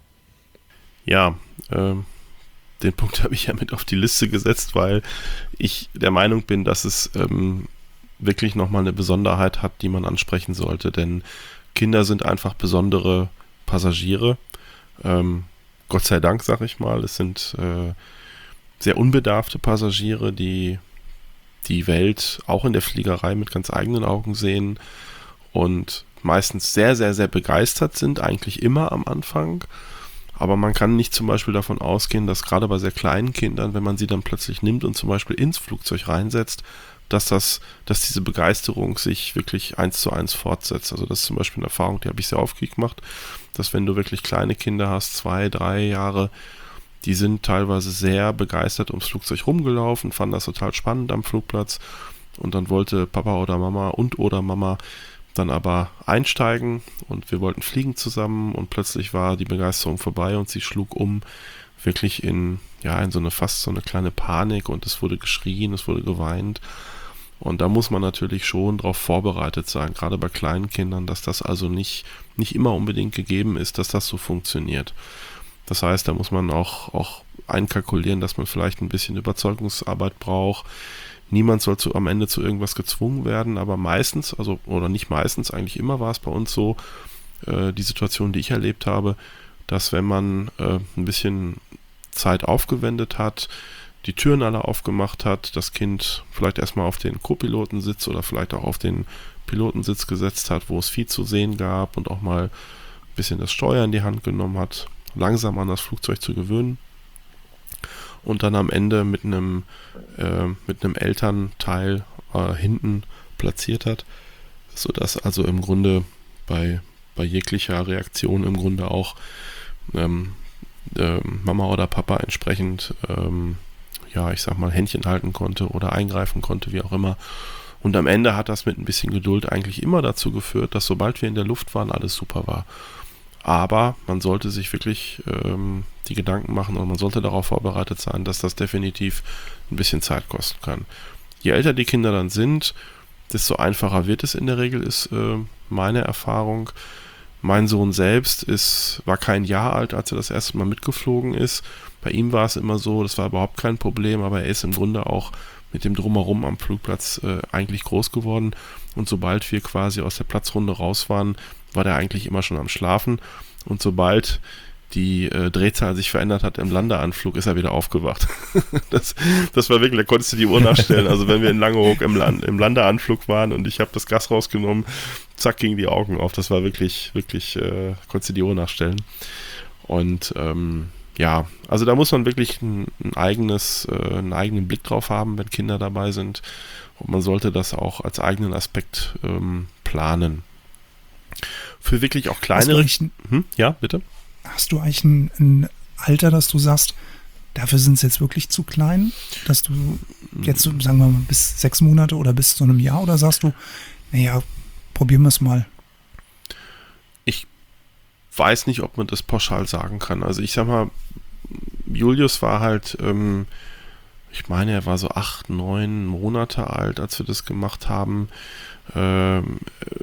Ja, ähm, den Punkt habe ich ja mit auf die Liste gesetzt, weil ich der Meinung bin, dass es ähm, wirklich nochmal eine Besonderheit hat, die man ansprechen sollte, denn Kinder sind einfach besondere Passagiere. Ähm, Gott sei Dank, sag ich mal, es sind äh, sehr unbedarfte Passagiere, die die Welt auch in der Fliegerei mit ganz eigenen Augen sehen und meistens sehr, sehr, sehr begeistert sind, eigentlich immer am Anfang. Aber man kann nicht zum Beispiel davon ausgehen, dass gerade bei sehr kleinen Kindern, wenn man sie dann plötzlich nimmt und zum Beispiel ins Flugzeug reinsetzt, dass das, dass diese Begeisterung sich wirklich eins zu eins fortsetzt. Also das ist zum Beispiel eine Erfahrung, die habe ich sehr oft gemacht, dass wenn du wirklich kleine Kinder hast, zwei, drei Jahre, die sind teilweise sehr begeistert ums Flugzeug rumgelaufen, fanden das total spannend am Flugplatz und dann wollte Papa oder Mama und oder Mama dann aber einsteigen und wir wollten fliegen zusammen und plötzlich war die Begeisterung vorbei und sie schlug um wirklich in, ja, in so eine fast so eine kleine Panik und es wurde geschrien, es wurde geweint und da muss man natürlich schon darauf vorbereitet sein, gerade bei kleinen Kindern, dass das also nicht, nicht immer unbedingt gegeben ist, dass das so funktioniert. Das heißt, da muss man auch, auch einkalkulieren, dass man vielleicht ein bisschen Überzeugungsarbeit braucht. Niemand soll zu, am Ende zu irgendwas gezwungen werden, aber meistens, also oder nicht meistens, eigentlich immer war es bei uns so, äh, die Situation, die ich erlebt habe, dass wenn man äh, ein bisschen Zeit aufgewendet hat, die Türen alle aufgemacht hat, das Kind vielleicht erstmal auf den Co-Pilotensitz oder vielleicht auch auf den Pilotensitz gesetzt hat, wo es viel zu sehen gab und auch mal ein bisschen das Steuer in die Hand genommen hat, langsam an das Flugzeug zu gewöhnen und dann am Ende mit einem äh, mit einem Elternteil äh, hinten platziert hat, sodass also im Grunde bei, bei jeglicher Reaktion im Grunde auch ähm, äh, Mama oder Papa entsprechend ähm, ja, ich sag mal, Händchen halten konnte oder eingreifen konnte, wie auch immer. Und am Ende hat das mit ein bisschen Geduld eigentlich immer dazu geführt, dass sobald wir in der Luft waren, alles super war. Aber man sollte sich wirklich ähm, die Gedanken machen und man sollte darauf vorbereitet sein, dass das definitiv ein bisschen Zeit kosten kann. Je älter die Kinder dann sind, desto einfacher wird es in der Regel, ist äh, meine Erfahrung. Mein Sohn selbst ist, war kein Jahr alt, als er das erste Mal mitgeflogen ist. Bei ihm war es immer so, das war überhaupt kein Problem, aber er ist im Grunde auch mit dem Drumherum am Flugplatz äh, eigentlich groß geworden. Und sobald wir quasi aus der Platzrunde raus waren, war der eigentlich immer schon am Schlafen. Und sobald die äh, Drehzahl sich verändert hat im Landeanflug, ist er wieder aufgewacht. das, das war wirklich, da konntest du die Uhr nachstellen. Also wenn wir in Langeoog im, Land, im Landeanflug waren und ich habe das Gas rausgenommen, zack, gingen die Augen auf. Das war wirklich, wirklich, äh, konntest du die Uhr nachstellen. Und ähm, ja, also da muss man wirklich ein, ein eigenes, äh, einen eigenen Blick drauf haben, wenn Kinder dabei sind. Und man sollte das auch als eigenen Aspekt ähm, planen. Für wirklich auch kleinere... Ein, hm? Ja, bitte? Hast du eigentlich ein, ein Alter, dass du sagst, dafür sind es jetzt wirklich zu klein, dass du jetzt, sagen wir mal, bis sechs Monate oder bis zu einem Jahr, oder sagst du, naja, probieren wir es mal? Ich weiß nicht, ob man das pauschal sagen kann. Also ich sag mal, Julius war halt, ähm, ich meine, er war so acht, neun Monate alt, als wir das gemacht haben, ähm,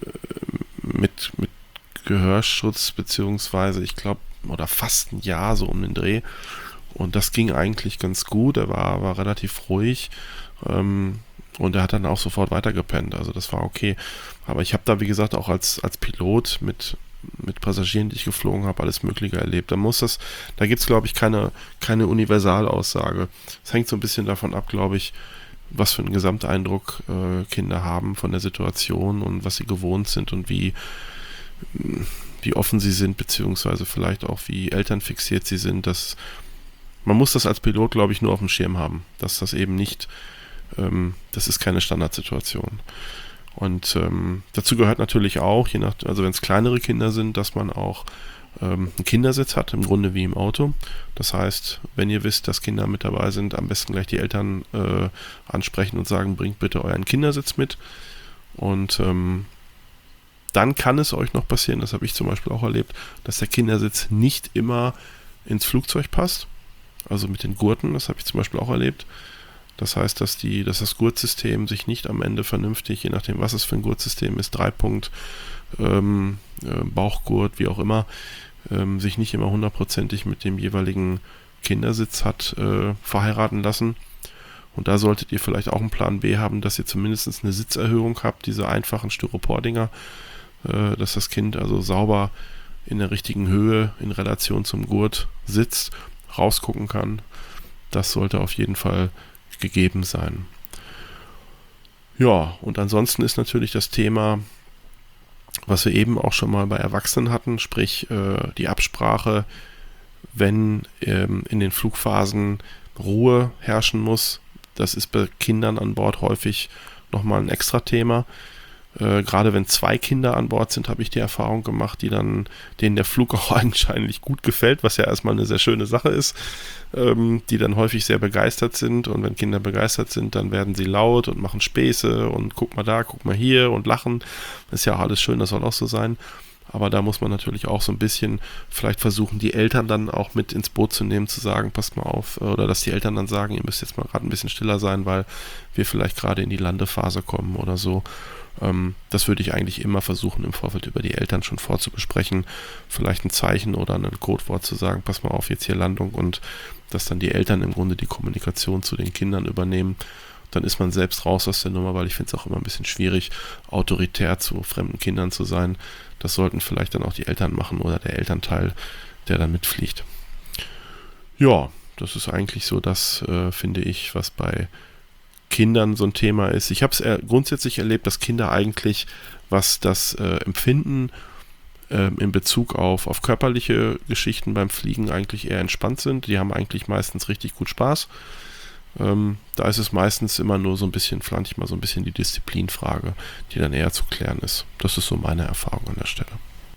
mit, mit Gehörschutz, beziehungsweise ich glaube, oder fast ein Jahr so um den Dreh. Und das ging eigentlich ganz gut. Er war, war relativ ruhig. Ähm, und er hat dann auch sofort weitergepennt. Also das war okay. Aber ich habe da, wie gesagt, auch als, als Pilot mit, mit Passagieren, die ich geflogen habe, alles Mögliche erlebt. Da muss das, da gibt es, glaube ich, keine, keine Universalaussage. Es hängt so ein bisschen davon ab, glaube ich, was für einen Gesamteindruck äh, Kinder haben von der Situation und was sie gewohnt sind und wie wie offen sie sind, beziehungsweise vielleicht auch wie elternfixiert sie sind. Das, man muss das als Pilot, glaube ich, nur auf dem Schirm haben, dass das eben nicht, ähm, das ist keine Standardsituation. Und ähm, dazu gehört natürlich auch, je nach, also wenn es kleinere Kinder sind, dass man auch ähm, einen Kindersitz hat, im Grunde wie im Auto. Das heißt, wenn ihr wisst, dass Kinder mit dabei sind, am besten gleich die Eltern äh, ansprechen und sagen, bringt bitte euren Kindersitz mit. Und ähm, dann kann es euch noch passieren, das habe ich zum Beispiel auch erlebt, dass der Kindersitz nicht immer ins Flugzeug passt. Also mit den Gurten, das habe ich zum Beispiel auch erlebt. Das heißt, dass, die, dass das Gurtsystem sich nicht am Ende vernünftig, je nachdem, was es für ein Gurtsystem ist, Dreipunkt, ähm, äh, Bauchgurt, wie auch immer, ähm, sich nicht immer hundertprozentig mit dem jeweiligen Kindersitz hat äh, verheiraten lassen. Und da solltet ihr vielleicht auch einen Plan B haben, dass ihr zumindest eine Sitzerhöhung habt, diese einfachen Styropor-Dinger, dass das Kind also sauber in der richtigen Höhe in Relation zum Gurt sitzt, rausgucken kann. Das sollte auf jeden Fall gegeben sein. Ja, und ansonsten ist natürlich das Thema, was wir eben auch schon mal bei Erwachsenen hatten, sprich äh, die Absprache, wenn ähm, in den Flugphasen Ruhe herrschen muss. Das ist bei Kindern an Bord häufig nochmal ein extra Thema. Äh, gerade wenn zwei Kinder an Bord sind, habe ich die Erfahrung gemacht, die dann, denen der Flug auch anscheinend gut gefällt, was ja erstmal eine sehr schöne Sache ist, ähm, die dann häufig sehr begeistert sind. Und wenn Kinder begeistert sind, dann werden sie laut und machen Späße und guck mal da, guck mal hier und lachen. Das ist ja auch alles schön, das soll auch so sein. Aber da muss man natürlich auch so ein bisschen vielleicht versuchen, die Eltern dann auch mit ins Boot zu nehmen, zu sagen, passt mal auf, oder dass die Eltern dann sagen, ihr müsst jetzt mal gerade ein bisschen stiller sein, weil wir vielleicht gerade in die Landephase kommen oder so. Ähm, das würde ich eigentlich immer versuchen, im Vorfeld über die Eltern schon vorzubesprechen, vielleicht ein Zeichen oder ein Codewort zu sagen, pass mal auf, jetzt hier Landung, und dass dann die Eltern im Grunde die Kommunikation zu den Kindern übernehmen. Dann ist man selbst raus aus der Nummer, weil ich finde es auch immer ein bisschen schwierig, autoritär zu fremden Kindern zu sein. Das sollten vielleicht dann auch die Eltern machen oder der Elternteil, der dann mitfliegt. Ja, das ist eigentlich so das, äh, finde ich, was bei Kindern so ein Thema ist. Ich habe es äh, grundsätzlich erlebt, dass Kinder eigentlich, was das äh, Empfinden äh, in Bezug auf, auf körperliche Geschichten beim Fliegen eigentlich eher entspannt sind. Die haben eigentlich meistens richtig gut Spaß. Ähm, da ist es meistens immer nur so ein bisschen, manchmal so ein bisschen die Disziplinfrage, die dann eher zu klären ist. Das ist so meine Erfahrung an der Stelle.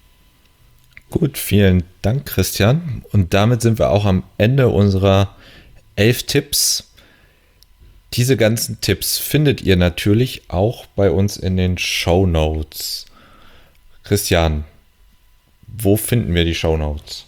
Gut, vielen Dank, Christian. Und damit sind wir auch am Ende unserer elf Tipps. Diese ganzen Tipps findet ihr natürlich auch bei uns in den Shownotes. Christian, wo finden wir die Shownotes?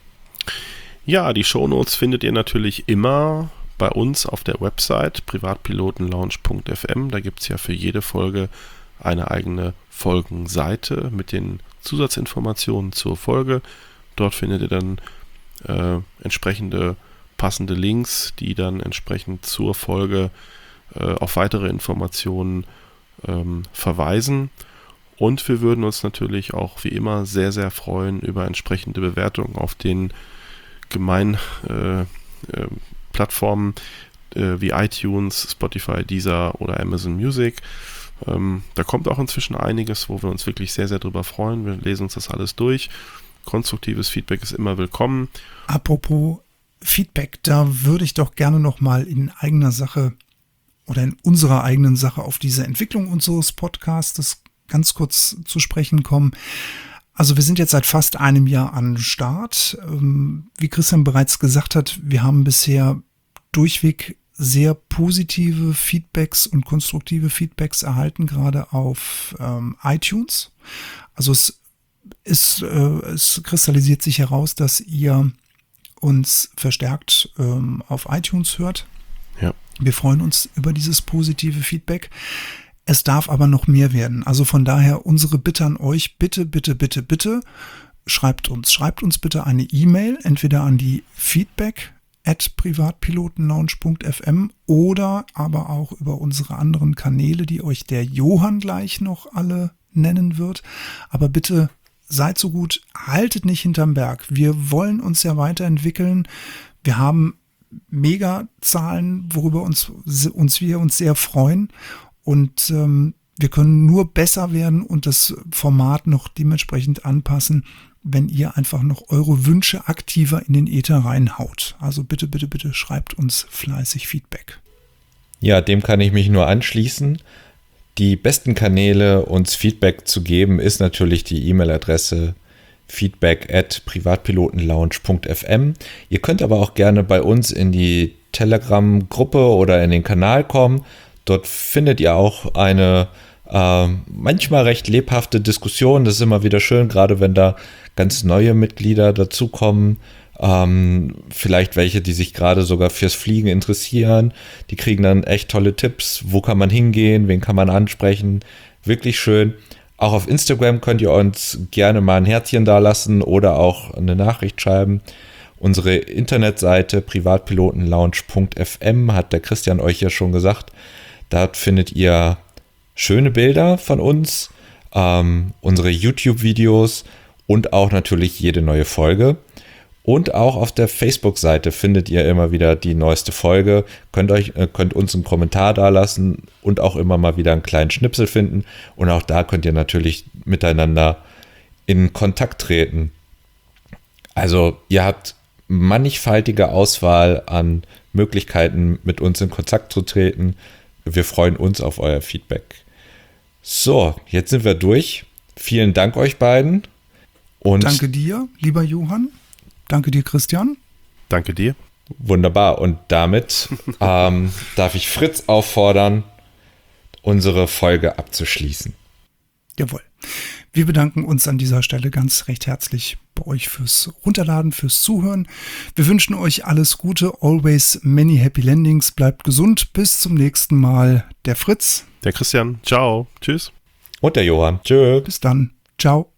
Ja, die Shownotes findet ihr natürlich immer bei uns auf der Website privatpilotenlounge punkt f m. Da gibt es ja für jede Folge eine eigene Folgenseite mit den Zusatzinformationen zur Folge. Dort findet ihr dann äh, entsprechende passende Links, die dann entsprechend zur Folge äh, auf weitere Informationen ähm, verweisen. Und wir würden uns natürlich auch wie immer sehr, sehr freuen über entsprechende Bewertungen auf den gemeinen äh, äh, Plattformen äh, wie iTunes, Spotify, Deezer oder Amazon Music. Ähm, da kommt auch inzwischen einiges, wo wir uns wirklich sehr, sehr drüber freuen. Wir lesen uns das alles durch. Konstruktives Feedback ist immer willkommen. Apropos Feedback, da würde ich doch gerne nochmal in eigener Sache oder in unserer eigenen Sache auf diese Entwicklung unseres Podcasts ganz kurz zu sprechen kommen. Also wir sind jetzt seit fast einem Jahr an den Start. Wie Christian bereits gesagt hat, wir haben bisher durchweg sehr positive Feedbacks und konstruktive Feedbacks erhalten, gerade auf ähm, iTunes. Also es, ist, äh, es kristallisiert sich heraus, dass ihr uns verstärkt ähm, auf iTunes hört. Ja. Wir freuen uns über dieses positive Feedback. Es darf aber noch mehr werden. Also von daher unsere Bitte an euch, bitte, bitte, bitte, bitte, schreibt uns. Schreibt uns bitte eine E-Mail, entweder an die Feedback at privatpilotenlounge punkt f m oder aber auch über unsere anderen Kanäle, die euch der Johann gleich noch alle nennen wird. Aber bitte seid so gut, haltet nicht hinterm Berg. Wir wollen uns ja weiterentwickeln. Wir haben Mega-Zahlen, worüber uns, uns wir uns sehr freuen. Und ähm, wir können nur besser werden und das Format noch dementsprechend anpassen, wenn ihr einfach noch eure Wünsche aktiver in den Äther reinhaut. Also bitte, bitte, bitte schreibt uns fleißig Feedback. Ja, dem kann ich mich nur anschließen. Die besten Kanäle, uns Feedback zu geben, ist natürlich die E-Mail-Adresse feedback at privatpilotenlounge punkt f m. Ihr könnt aber auch gerne bei uns in die Telegram-Gruppe oder in den Kanal kommen. Dort findet ihr auch eine äh, manchmal recht lebhafte Diskussion. Das ist immer wieder schön, gerade wenn da ganz neue Mitglieder dazukommen. Ähm, vielleicht welche, die sich gerade sogar fürs Fliegen interessieren. Die kriegen dann echt tolle Tipps. Wo kann man hingehen? Wen kann man ansprechen? Wirklich schön. Auch auf Instagram könnt ihr uns gerne mal ein Herzchen dalassen oder auch eine Nachricht schreiben. Unsere Internetseite privatpilotenlounge punkt f m hat der Christian euch ja schon gesagt. Dort findet ihr schöne Bilder von uns, ähm, unsere YouTube-Videos und auch natürlich jede neue Folge. Und auch auf der Facebook-Seite findet ihr immer wieder die neueste Folge. Könnt, euch, äh, könnt uns einen Kommentar dalassen und auch immer mal wieder einen kleinen Schnipsel finden. Und auch da könnt ihr natürlich miteinander in Kontakt treten. Also ihr habt mannigfaltige Auswahl an Möglichkeiten, mit uns in Kontakt zu treten. Wir freuen uns auf euer Feedback. So, jetzt sind wir durch. Vielen Dank euch beiden. Und danke dir, lieber Johann. Danke dir, Christian. Danke dir. Wunderbar. Und damit ähm, darf ich Fritz auffordern, unsere Folge abzuschließen. Jawohl. Wir bedanken uns an dieser Stelle ganz recht herzlich bei euch fürs Runterladen, fürs Zuhören. Wir wünschen euch alles Gute, always many happy landings, bleibt gesund, bis zum nächsten Mal. Der Fritz. Der Christian. Ciao. Tschüss. Und der Johann. Tschö. Bis dann. Ciao.